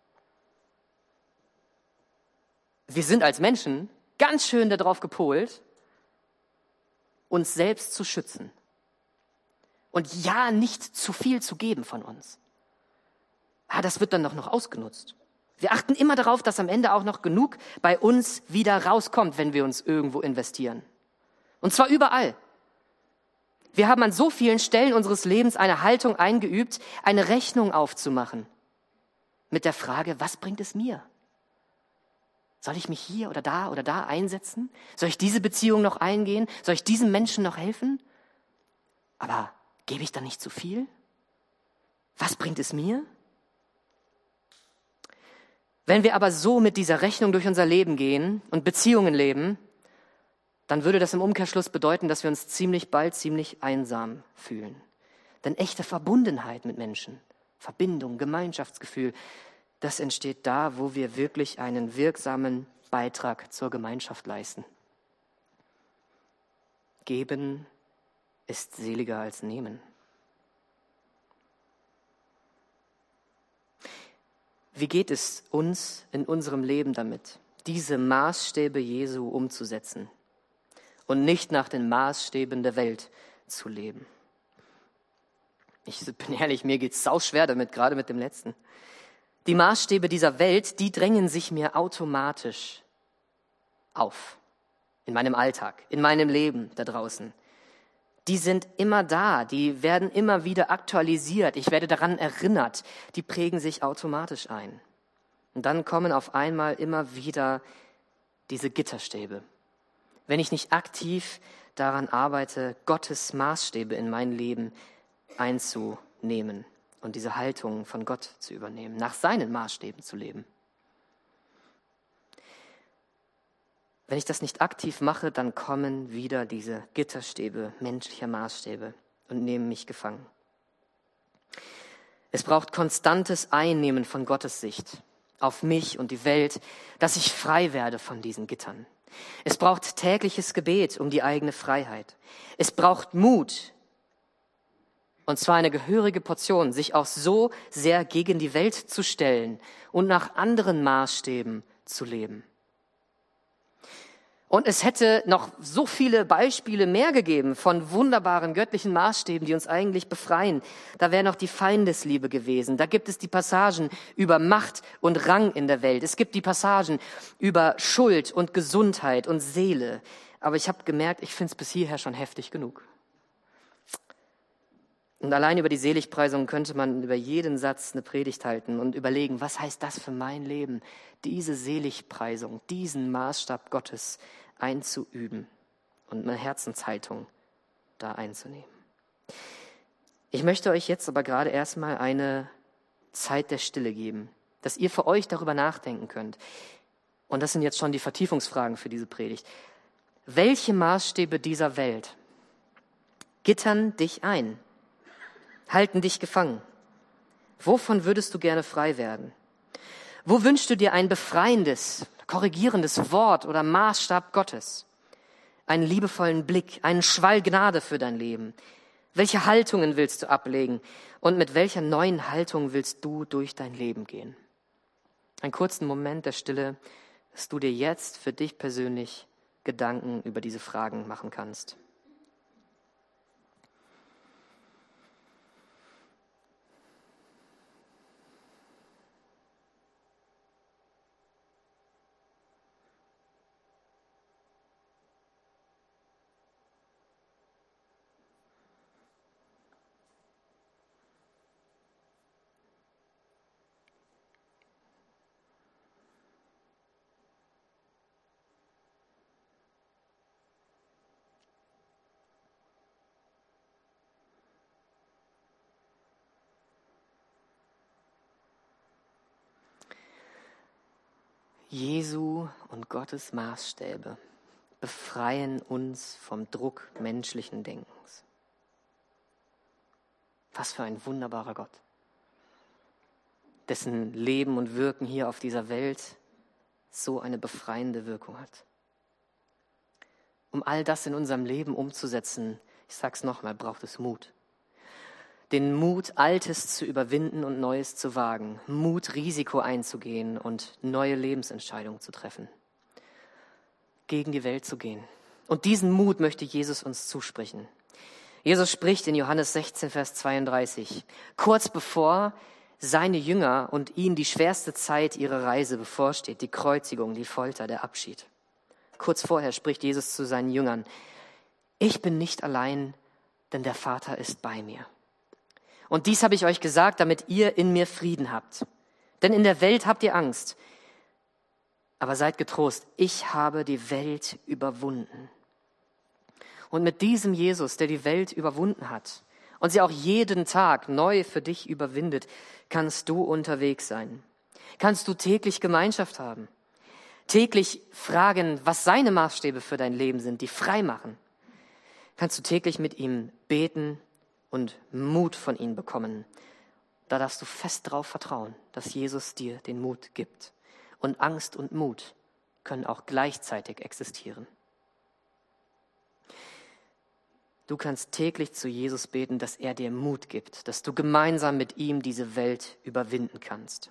Wir sind als Menschen ganz schön darauf gepolt, uns selbst zu schützen. Und ja, nicht zu viel zu geben von uns. Ja, das wird dann doch noch ausgenutzt. Wir achten immer darauf, dass am Ende auch noch genug bei uns wieder rauskommt, wenn wir uns irgendwo investieren. Und zwar überall. Wir haben an so vielen Stellen unseres Lebens eine Haltung eingeübt, eine Rechnung aufzumachen. Mit der Frage, was bringt es mir? Soll ich mich hier oder da oder da einsetzen? Soll ich diese Beziehung noch eingehen? Soll ich diesem Menschen noch helfen? Aber gebe ich dann nicht zu viel? Was bringt es mir? Wenn wir aber so mit dieser Rechnung durch unser Leben gehen und Beziehungen leben, dann würde das im Umkehrschluss bedeuten, dass wir uns ziemlich bald ziemlich einsam fühlen. Denn echte Verbundenheit mit Menschen, Verbindung, Gemeinschaftsgefühl, das entsteht da, wo wir wirklich einen wirksamen Beitrag zur Gemeinschaft leisten. Geben ist seliger als nehmen. Wie geht es uns in unserem Leben damit, diese Maßstäbe Jesu umzusetzen und nicht nach den Maßstäben der Welt zu leben? Ich bin ehrlich, mir geht's sauschwer damit, gerade mit dem letzten. Die Maßstäbe dieser Welt, die drängen sich mir automatisch auf. In meinem Alltag, in meinem Leben da draußen. Die sind immer da, die werden immer wieder aktualisiert. Ich werde daran erinnert. Die prägen sich automatisch ein. Und dann kommen auf einmal immer wieder diese Gitterstäbe. Wenn ich nicht aktiv daran arbeite, Gottes Maßstäbe in mein Leben einzunehmen und diese Haltung von Gott zu übernehmen, nach seinen Maßstäben zu leben. Wenn ich das nicht aktiv mache, dann kommen wieder diese Gitterstäbe menschlicher Maßstäbe und nehmen mich gefangen. Es braucht konstantes Einnehmen von Gottes Sicht auf mich und die Welt, dass ich frei werde von diesen Gittern. Es braucht tägliches Gebet um die eigene Freiheit. Es braucht Mut, und zwar eine gehörige Portion, sich auch so sehr gegen die Welt zu stellen und nach anderen Maßstäben zu leben. Und es hätte noch so viele Beispiele mehr gegeben von wunderbaren göttlichen Maßstäben, die uns eigentlich befreien. Da wäre noch die Feindesliebe gewesen. Da gibt es die Passagen über Macht und Rang in der Welt. Es gibt die Passagen über Schuld und Gesundheit und Seele. Aber ich habe gemerkt, ich finde es bis hierher schon heftig genug. Und allein über die Seligpreisung könnte man über jeden Satz eine Predigt halten und überlegen, was heißt das für mein Leben, diese Seligpreisung, diesen Maßstab Gottes einzuüben und meine Herzenshaltung da einzunehmen. Ich möchte euch jetzt aber gerade erstmal eine Zeit der Stille geben, dass ihr für euch darüber nachdenken könnt. Und das sind jetzt schon die Vertiefungsfragen für diese Predigt. Welche Maßstäbe dieser Welt gittern dich ein, halten dich gefangen? Wovon würdest du gerne frei werden? Wo wünschst du dir ein befreiendes, korrigierendes Wort oder Maßstab Gottes? Einen liebevollen Blick, einen Schwall Gnade für dein Leben? Welche Haltungen willst du ablegen? Und mit welcher neuen Haltung willst du durch dein Leben gehen? Einen kurzen Moment der Stille, dass du dir jetzt für dich persönlich Gedanken über diese Fragen machen kannst. Jesu und Gottes Maßstäbe befreien uns vom Druck menschlichen Denkens. Was für ein wunderbarer Gott, dessen Leben und Wirken hier auf dieser Welt so eine befreiende Wirkung hat. Um all das in unserem Leben umzusetzen, ich sag's nochmal, braucht es Mut. Den Mut, Altes zu überwinden und Neues zu wagen. Mut, Risiko einzugehen und neue Lebensentscheidungen zu treffen. Gegen die Welt zu gehen. Und diesen Mut möchte Jesus uns zusprechen. Jesus spricht in Johannes sechzehn, Vers zweiunddreißig, kurz bevor seine Jünger und ihnen die schwerste Zeit ihrer Reise bevorsteht, die Kreuzigung, die Folter, der Abschied. Kurz vorher spricht Jesus zu seinen Jüngern: Ich bin nicht allein, denn der Vater ist bei mir. Und dies habe ich euch gesagt, damit ihr in mir Frieden habt. Denn in der Welt habt ihr Angst. Aber seid getrost, ich habe die Welt überwunden. Und mit diesem Jesus, der die Welt überwunden hat und sie auch jeden Tag neu für dich überwindet, kannst du unterwegs sein. Kannst du täglich Gemeinschaft haben. Täglich fragen, was seine Maßstäbe für dein Leben sind, die frei machen. Kannst du täglich mit ihm beten und Mut von ihm bekommen. Da darfst du fest darauf vertrauen, dass Jesus dir den Mut gibt. Und Angst und Mut können auch gleichzeitig existieren. Du kannst täglich zu Jesus beten, dass er dir Mut gibt, dass du gemeinsam mit ihm diese Welt überwinden kannst.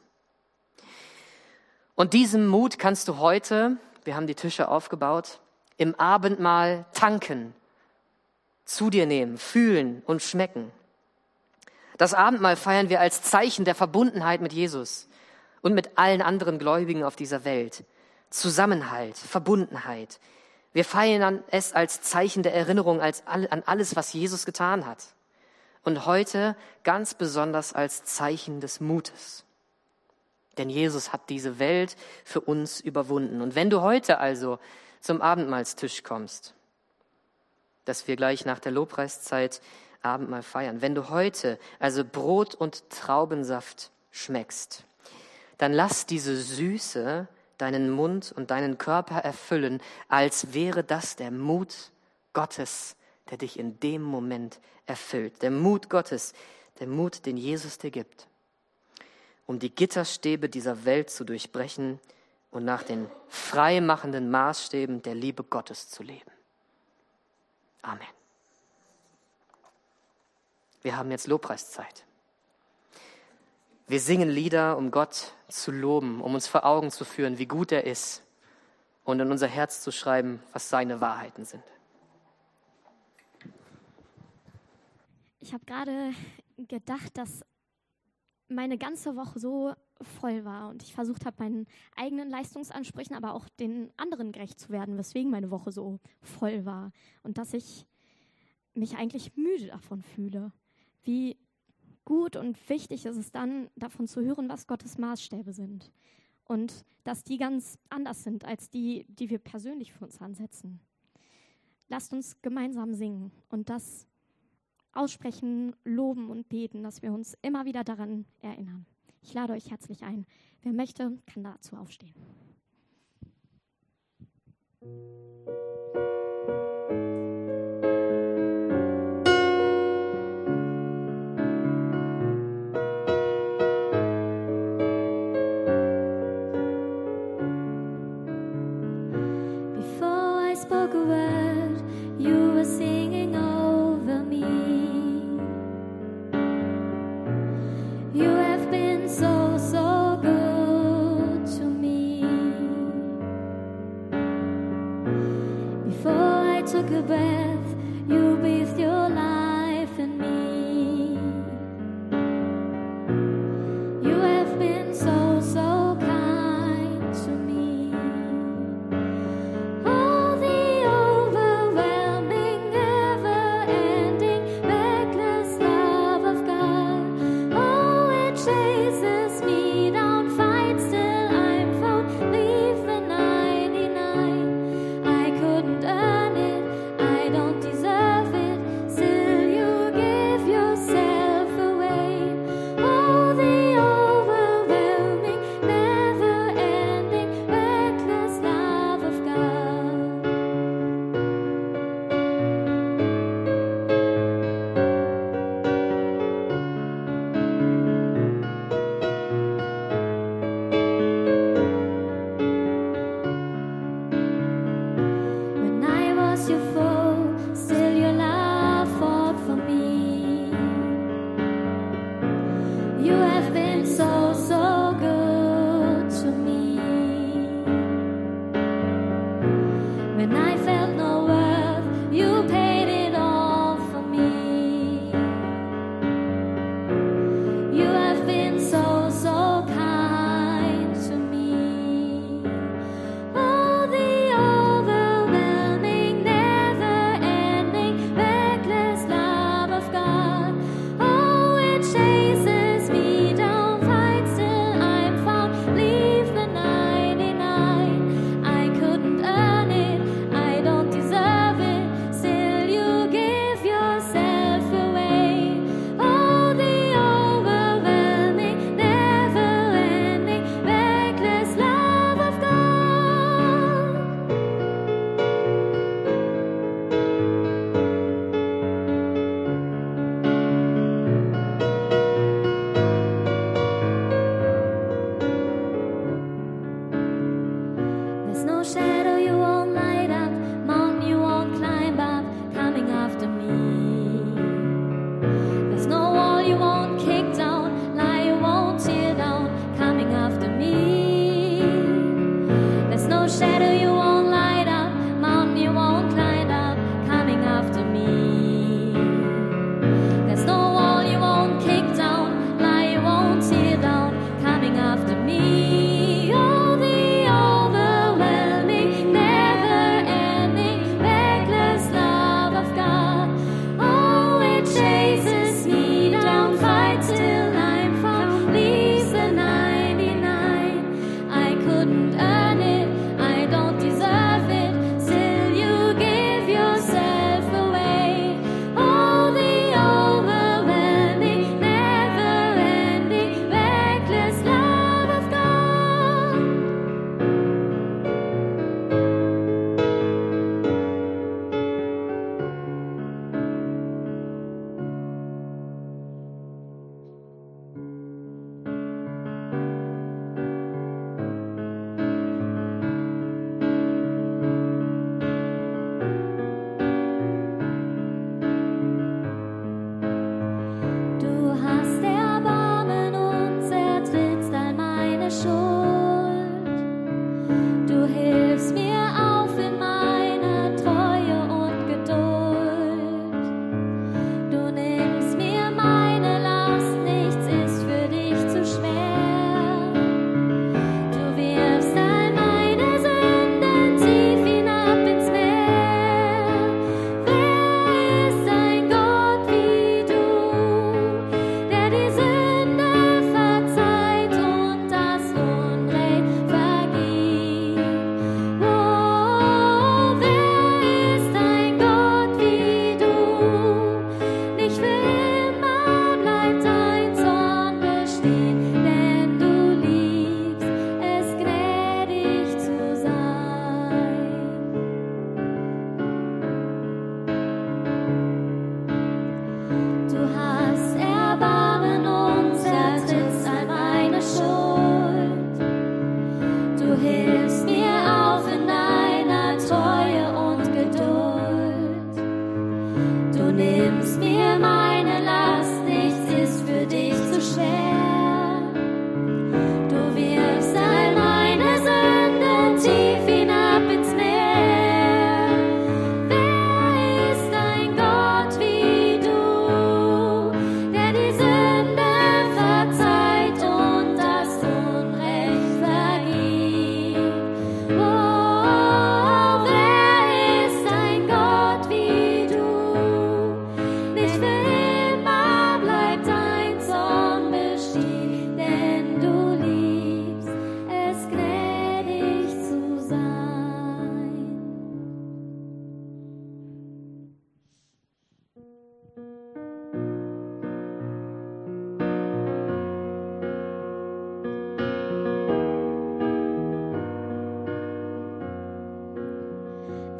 Und diesen Mut kannst du heute, wir haben die Tische aufgebaut, im Abendmahl tanken, zu dir nehmen, fühlen und schmecken. Das Abendmahl feiern wir als Zeichen der Verbundenheit mit Jesus und mit allen anderen Gläubigen auf dieser Welt. Zusammenhalt, Verbundenheit. Wir feiern es als Zeichen der Erinnerung als an alles, was Jesus getan hat. Und heute ganz besonders als Zeichen des Mutes. Denn Jesus hat diese Welt für uns überwunden. Und wenn du heute also zum Abendmahlstisch kommst, dass wir gleich nach der Lobpreiszeit Abendmahl feiern. Wenn du heute also Brot und Traubensaft schmeckst, dann lass diese Süße deinen Mund und deinen Körper erfüllen, als wäre das der Mut Gottes, der dich in dem Moment erfüllt. Der Mut Gottes, der Mut, den Jesus dir gibt, um die Gitterstäbe dieser Welt zu durchbrechen und nach den freimachenden Maßstäben der Liebe Gottes zu leben. Amen. Wir haben jetzt Lobpreiszeit. Wir singen Lieder, um Gott zu loben, um uns vor Augen zu führen, wie gut er ist und in unser Herz zu schreiben, was seine Wahrheiten sind. Ich habe gerade gedacht, dass meine ganze Woche so voll war und ich versucht habe, meinen eigenen Leistungsansprüchen, aber auch den anderen gerecht zu werden, weswegen meine Woche so voll war und dass ich mich eigentlich müde davon fühle. Wie gut und wichtig ist es dann, davon zu hören, was Gottes Maßstäbe sind und dass die ganz anders sind als die, die wir persönlich für uns ansetzen. Lasst uns gemeinsam singen und das aussprechen, loben und beten, dass wir uns immer wieder daran erinnern. Ich lade euch herzlich ein. Wer möchte, kann dazu aufstehen. Before I spoke a word, you were singing over me. You have been so, so good to me.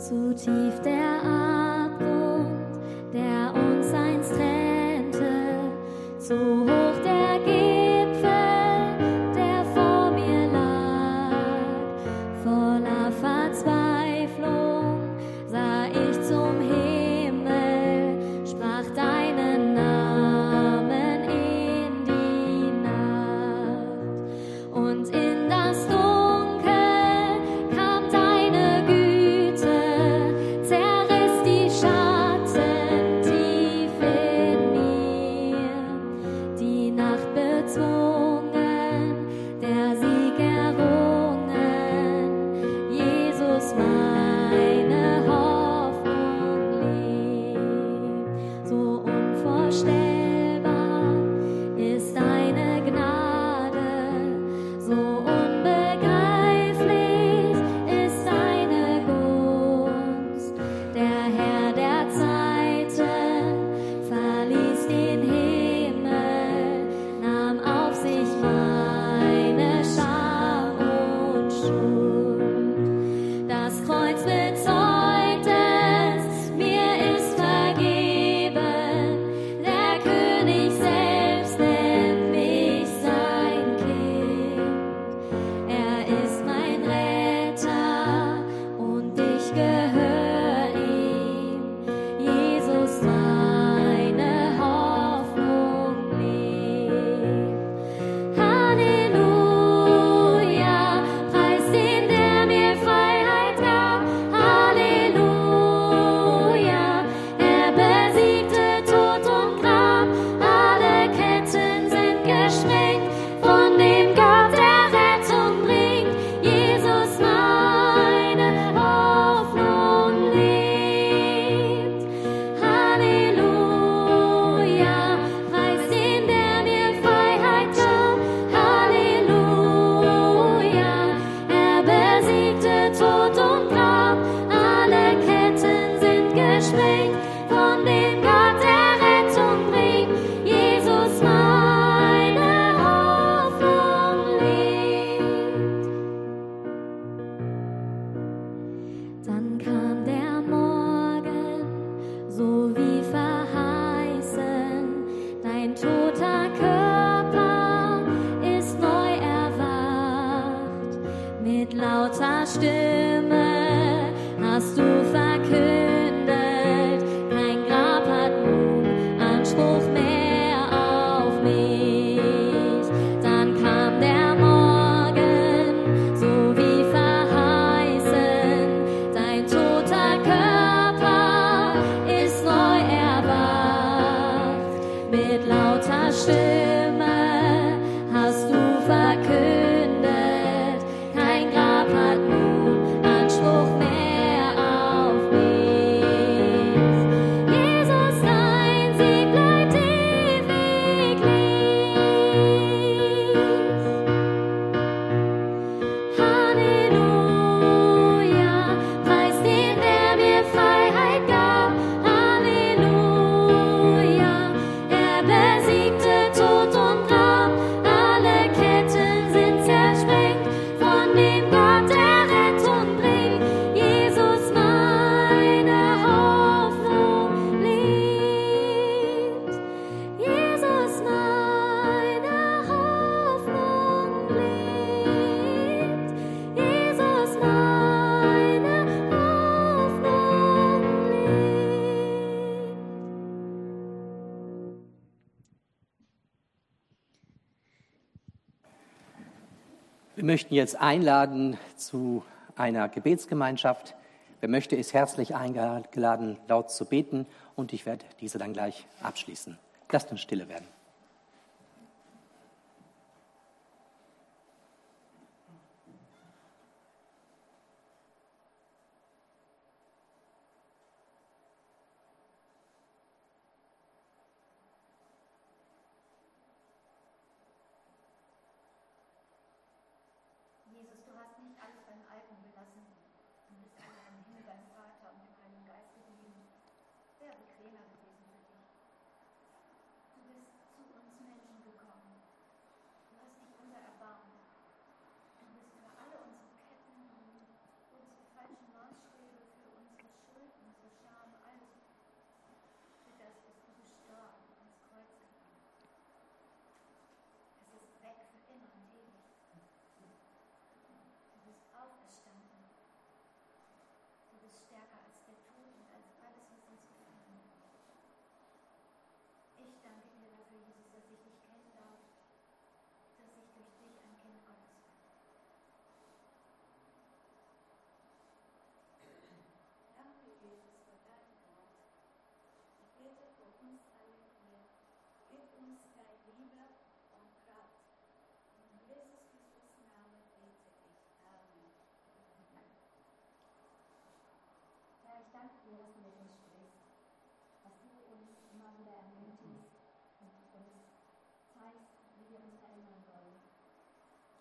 zu tief der Abgrund, der uns einst trennte, zu hoch der Gipfel, der vor mir lag. Voller Verzweiflung sah ich zum Himmel, sprach deinen Namen in die Nacht. Und in das Dunkel kam deine Güte, zerriss die Schatten tief in mir. Die Nacht bezwungen, der Sieg errungen, Jesus meine Hoffnung lebt. So unvorstellbar ist deine Gnade, so unbegreiflich ist deine Gunst. Der Herr der Zeiten verließ den Himmel, nahm auf sich meine Scham und Schuld. Das Kreuz bezeugt es, mir ist vergeben, der König selbst nennt mich sein Kind. Er ist mein Retter und ich gehöre ihm, Jesus meine Hoffnung lebt. Halleluja, preis den, der mir Freiheit gab. Halleluja, er besiegte Tod und Grab. Alle Ketten sind gesprengt von dem Gott, der Rettung bringt. Jesus meine Hoffnung lebt. Halleluja, preis den, der mir Freiheit gab. Halleluja, er besiegte Tod und Grab. Alle Ketten sind gesprengt von dem Gott, der Rettung bringt. Jesus meine Hoffnung lebt. Dann kam der Morgen, so wie verheißen, dein toter Körper ist neu erwacht. Mit lauter Stimme hast du verkündet, kein Grab hat nun Anspruch mehr auf mich. Dann kam der Morgen, so wie verheißen, dein toter Körper ist neu erwacht. Mit lauter Stimme hast du verkündet, kein Grab hat nun Anspruch mehr auf mich. Jesus, dein Sieg bleibt ewiglich. Halleluja, preis den, der mir Freiheit gab. Halleluja, er besiegte Tod und Grab. Alle Ketten sind zersprengt von dem Gott, der Rettung bringt. Jesus meine Hoffnung lebt. Jesus meine Hoffnung lebt. Jesus meine Hoffnung lebt. Wir möchten jetzt einladen zu einer Gebetsgemeinschaft. Wer möchte, ist herzlich eingeladen, laut zu beten, und ich werde diese dann gleich abschließen. Lasst uns stille werden. Jesus, du hast nicht alles beim Alten belassen und bist an deinem Himmel beim Vater und dem Heiligen Geist geblieben. Wäre bequemer gewesen für dich. Du bist zu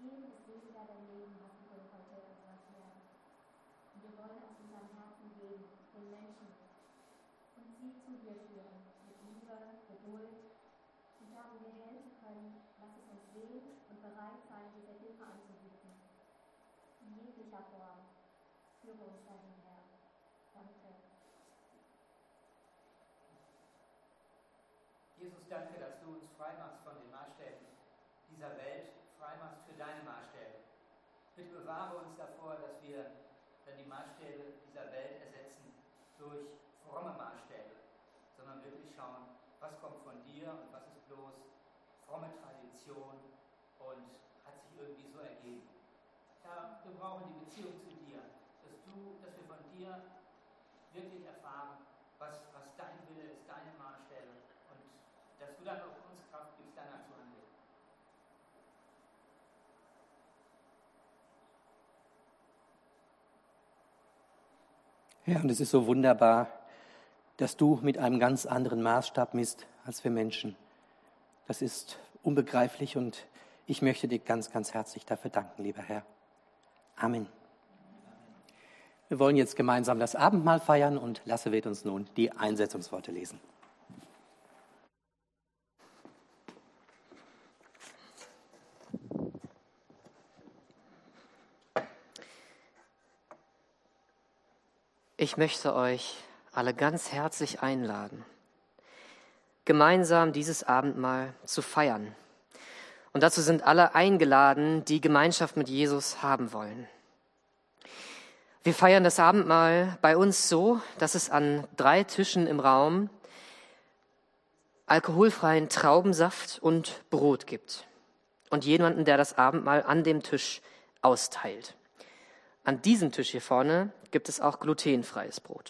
jedes weniger dein Leben, was du denn heute etwas hören. Und wir wollen aus unserem Herzen geben, den Menschen, und sie zu dir führen, mit Liebe, Geduld. Und da, wo wir helfen können, lass es uns sehen und bereit sein, diese Hilfe anzubieten. In jeglicher Form. Führe uns dahin, Herr. Danke. Jesus, danke, dass du uns frei machst von den Maßstäben dieser Welt, frei machst für deine Maßstäbe. Bitte bewahre uns davor, dass wir dann die Maßstäbe dieser Welt ersetzen durch fromme Maßstäbe, sondern wirklich schauen, was kommt von dir und was ist bloß fromme Tradition und hat sich irgendwie so ergeben. Ja, wir brauchen die Beziehung zu dir, dass du, dass wir von dir wirklich erfahren, was, was dein Wille ist, deine Maßstäbe, und dass du dann auch uns Kraft gibst, danach zu handeln. Ja, und es ist so wunderbar, dass du mit einem ganz anderen Maßstab misst als wir Menschen. Das ist unbegreiflich und ich möchte dir ganz, ganz herzlich dafür danken, lieber Herr. Amen. Wir wollen jetzt gemeinsam das Abendmahl feiern und Lasse wird uns nun die Einsetzungsworte lesen. Ich möchte euch alle ganz herzlich einladen, gemeinsam dieses Abendmahl zu feiern. Und dazu sind alle eingeladen, die Gemeinschaft mit Jesus haben wollen. Wir feiern das Abendmahl bei uns so, dass es an drei Tischen im Raum alkoholfreien Traubensaft und Brot gibt. Und jemanden, der das Abendmahl an dem Tisch austeilt. An diesem Tisch hier vorne gibt es auch glutenfreies Brot.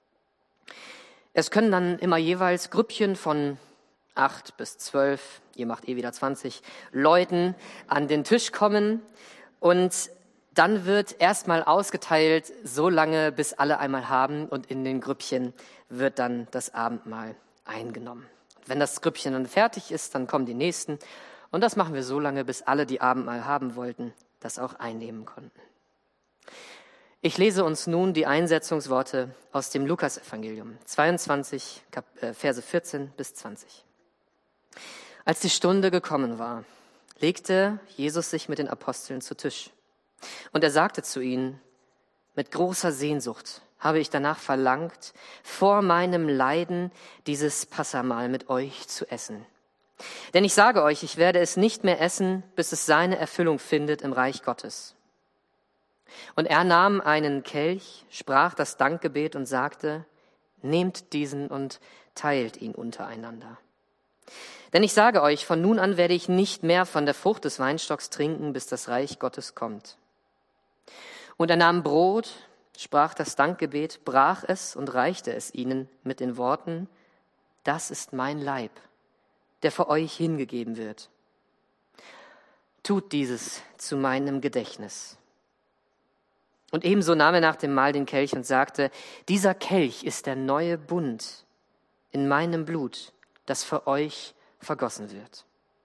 Es können dann immer jeweils Grüppchen von acht bis zwölf, ihr macht eh wieder zwanzig, Leuten an den Tisch kommen und dann wird erstmal ausgeteilt, so lange bis alle einmal haben, und in den Grüppchen wird dann das Abendmahl eingenommen. Und wenn das Grüppchen dann fertig ist, dann kommen die nächsten und das machen wir so lange, bis alle, die Abendmahl haben wollten, das auch einnehmen konnten. Ich lese uns nun die Einsetzungsworte aus dem Lukasevangelium, zweiundzwanzig, Verse vierzehn bis zwanzig. Als die Stunde gekommen war, legte Jesus sich mit den Aposteln zu Tisch. Und er sagte zu ihnen: Mit großer Sehnsucht habe ich danach verlangt, vor meinem Leiden dieses Passahmahl mit euch zu essen. Denn ich sage euch, ich werde es nicht mehr essen, bis es seine Erfüllung findet im Reich Gottes. Und er nahm einen Kelch, sprach das Dankgebet und sagte: Nehmt diesen und teilt ihn untereinander. Denn ich sage euch, von nun an werde ich nicht mehr von der Frucht des Weinstocks trinken, bis das Reich Gottes kommt. Und er nahm Brot, sprach das Dankgebet, brach es und reichte es ihnen mit den Worten: Das ist mein Leib, der für euch hingegeben wird. Tut dieses zu meinem Gedächtnis. Und ebenso nahm er nach dem Mahl den Kelch und sagte: Dieser Kelch ist der neue Bund in meinem Blut, das für euch vergossen wird.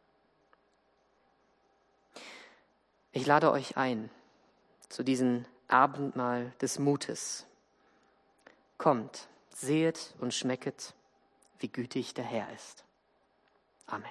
Ich lade euch ein zu diesem Abendmahl des Mutes. Kommt, sehet und schmecket, wie gütig der Herr ist. Amen.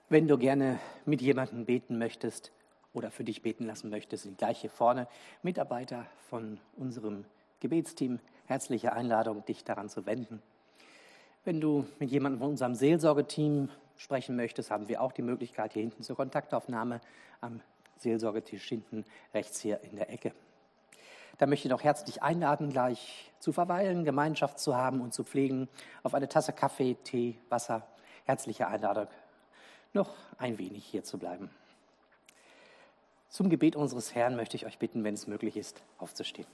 Wenn du gerne mit jemandem beten möchtest oder für dich beten lassen möchtest, sind gleich hier vorne Mitarbeiter von unserem Gebetsteam. Herzliche Einladung, dich daran zu wenden. Wenn du mit jemandem von unserem Seelsorgeteam sprechen möchtest, haben wir auch die Möglichkeit hier hinten zur Kontaktaufnahme am Seelsorgetisch hinten rechts hier in der Ecke. Da möchte ich noch herzlich einladen, gleich zu verweilen, Gemeinschaft zu haben und zu pflegen, auf eine Tasse Kaffee, Tee, Wasser. Herzliche Einladung, noch ein wenig hier zu bleiben. Zum Gebet unseres Herrn möchte ich euch bitten, wenn es möglich ist, aufzustehen.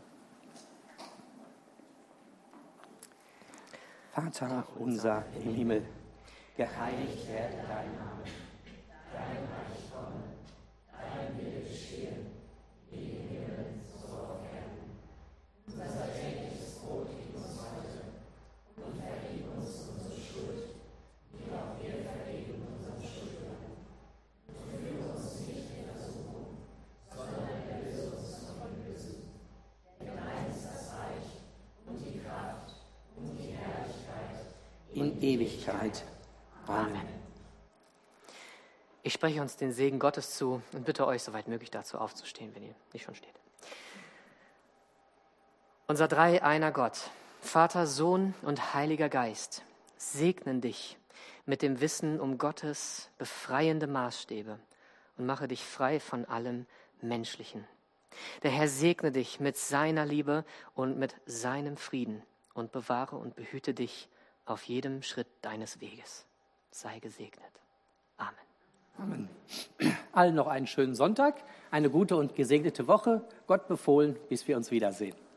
Vater unser im Himmel, geheiligt werde dein Name, dein Reich komme, dein Wille geschehen, wie im Himmel, so auf Erden. Unser tägliches Brot gib uns heute und vergib uns unsere Schuld, wie auch wir vergeben unseren Schuldnern. Und führe uns nicht in Versuchung, sondern erlöse uns von dem Bösen. Denn dein ist das Reich und die Kraft und die Herrlichkeit in Ewigkeit. Amen. Ich spreche uns den Segen Gottes zu und bitte euch, soweit möglich, dazu aufzustehen, wenn ihr nicht schon steht. Unser dreieiner Gott, Vater, Sohn und Heiliger Geist, segnen dich mit dem Wissen um Gottes befreiende Maßstäbe und mache dich frei von allem Menschlichen. Der Herr segne dich mit seiner Liebe und mit seinem Frieden und bewahre und behüte dich auf jedem Schritt deines Weges. Sei gesegnet. Amen. Amen. Allen noch einen schönen Sonntag, eine gute und gesegnete Woche. Gott befohlen, bis wir uns wiedersehen.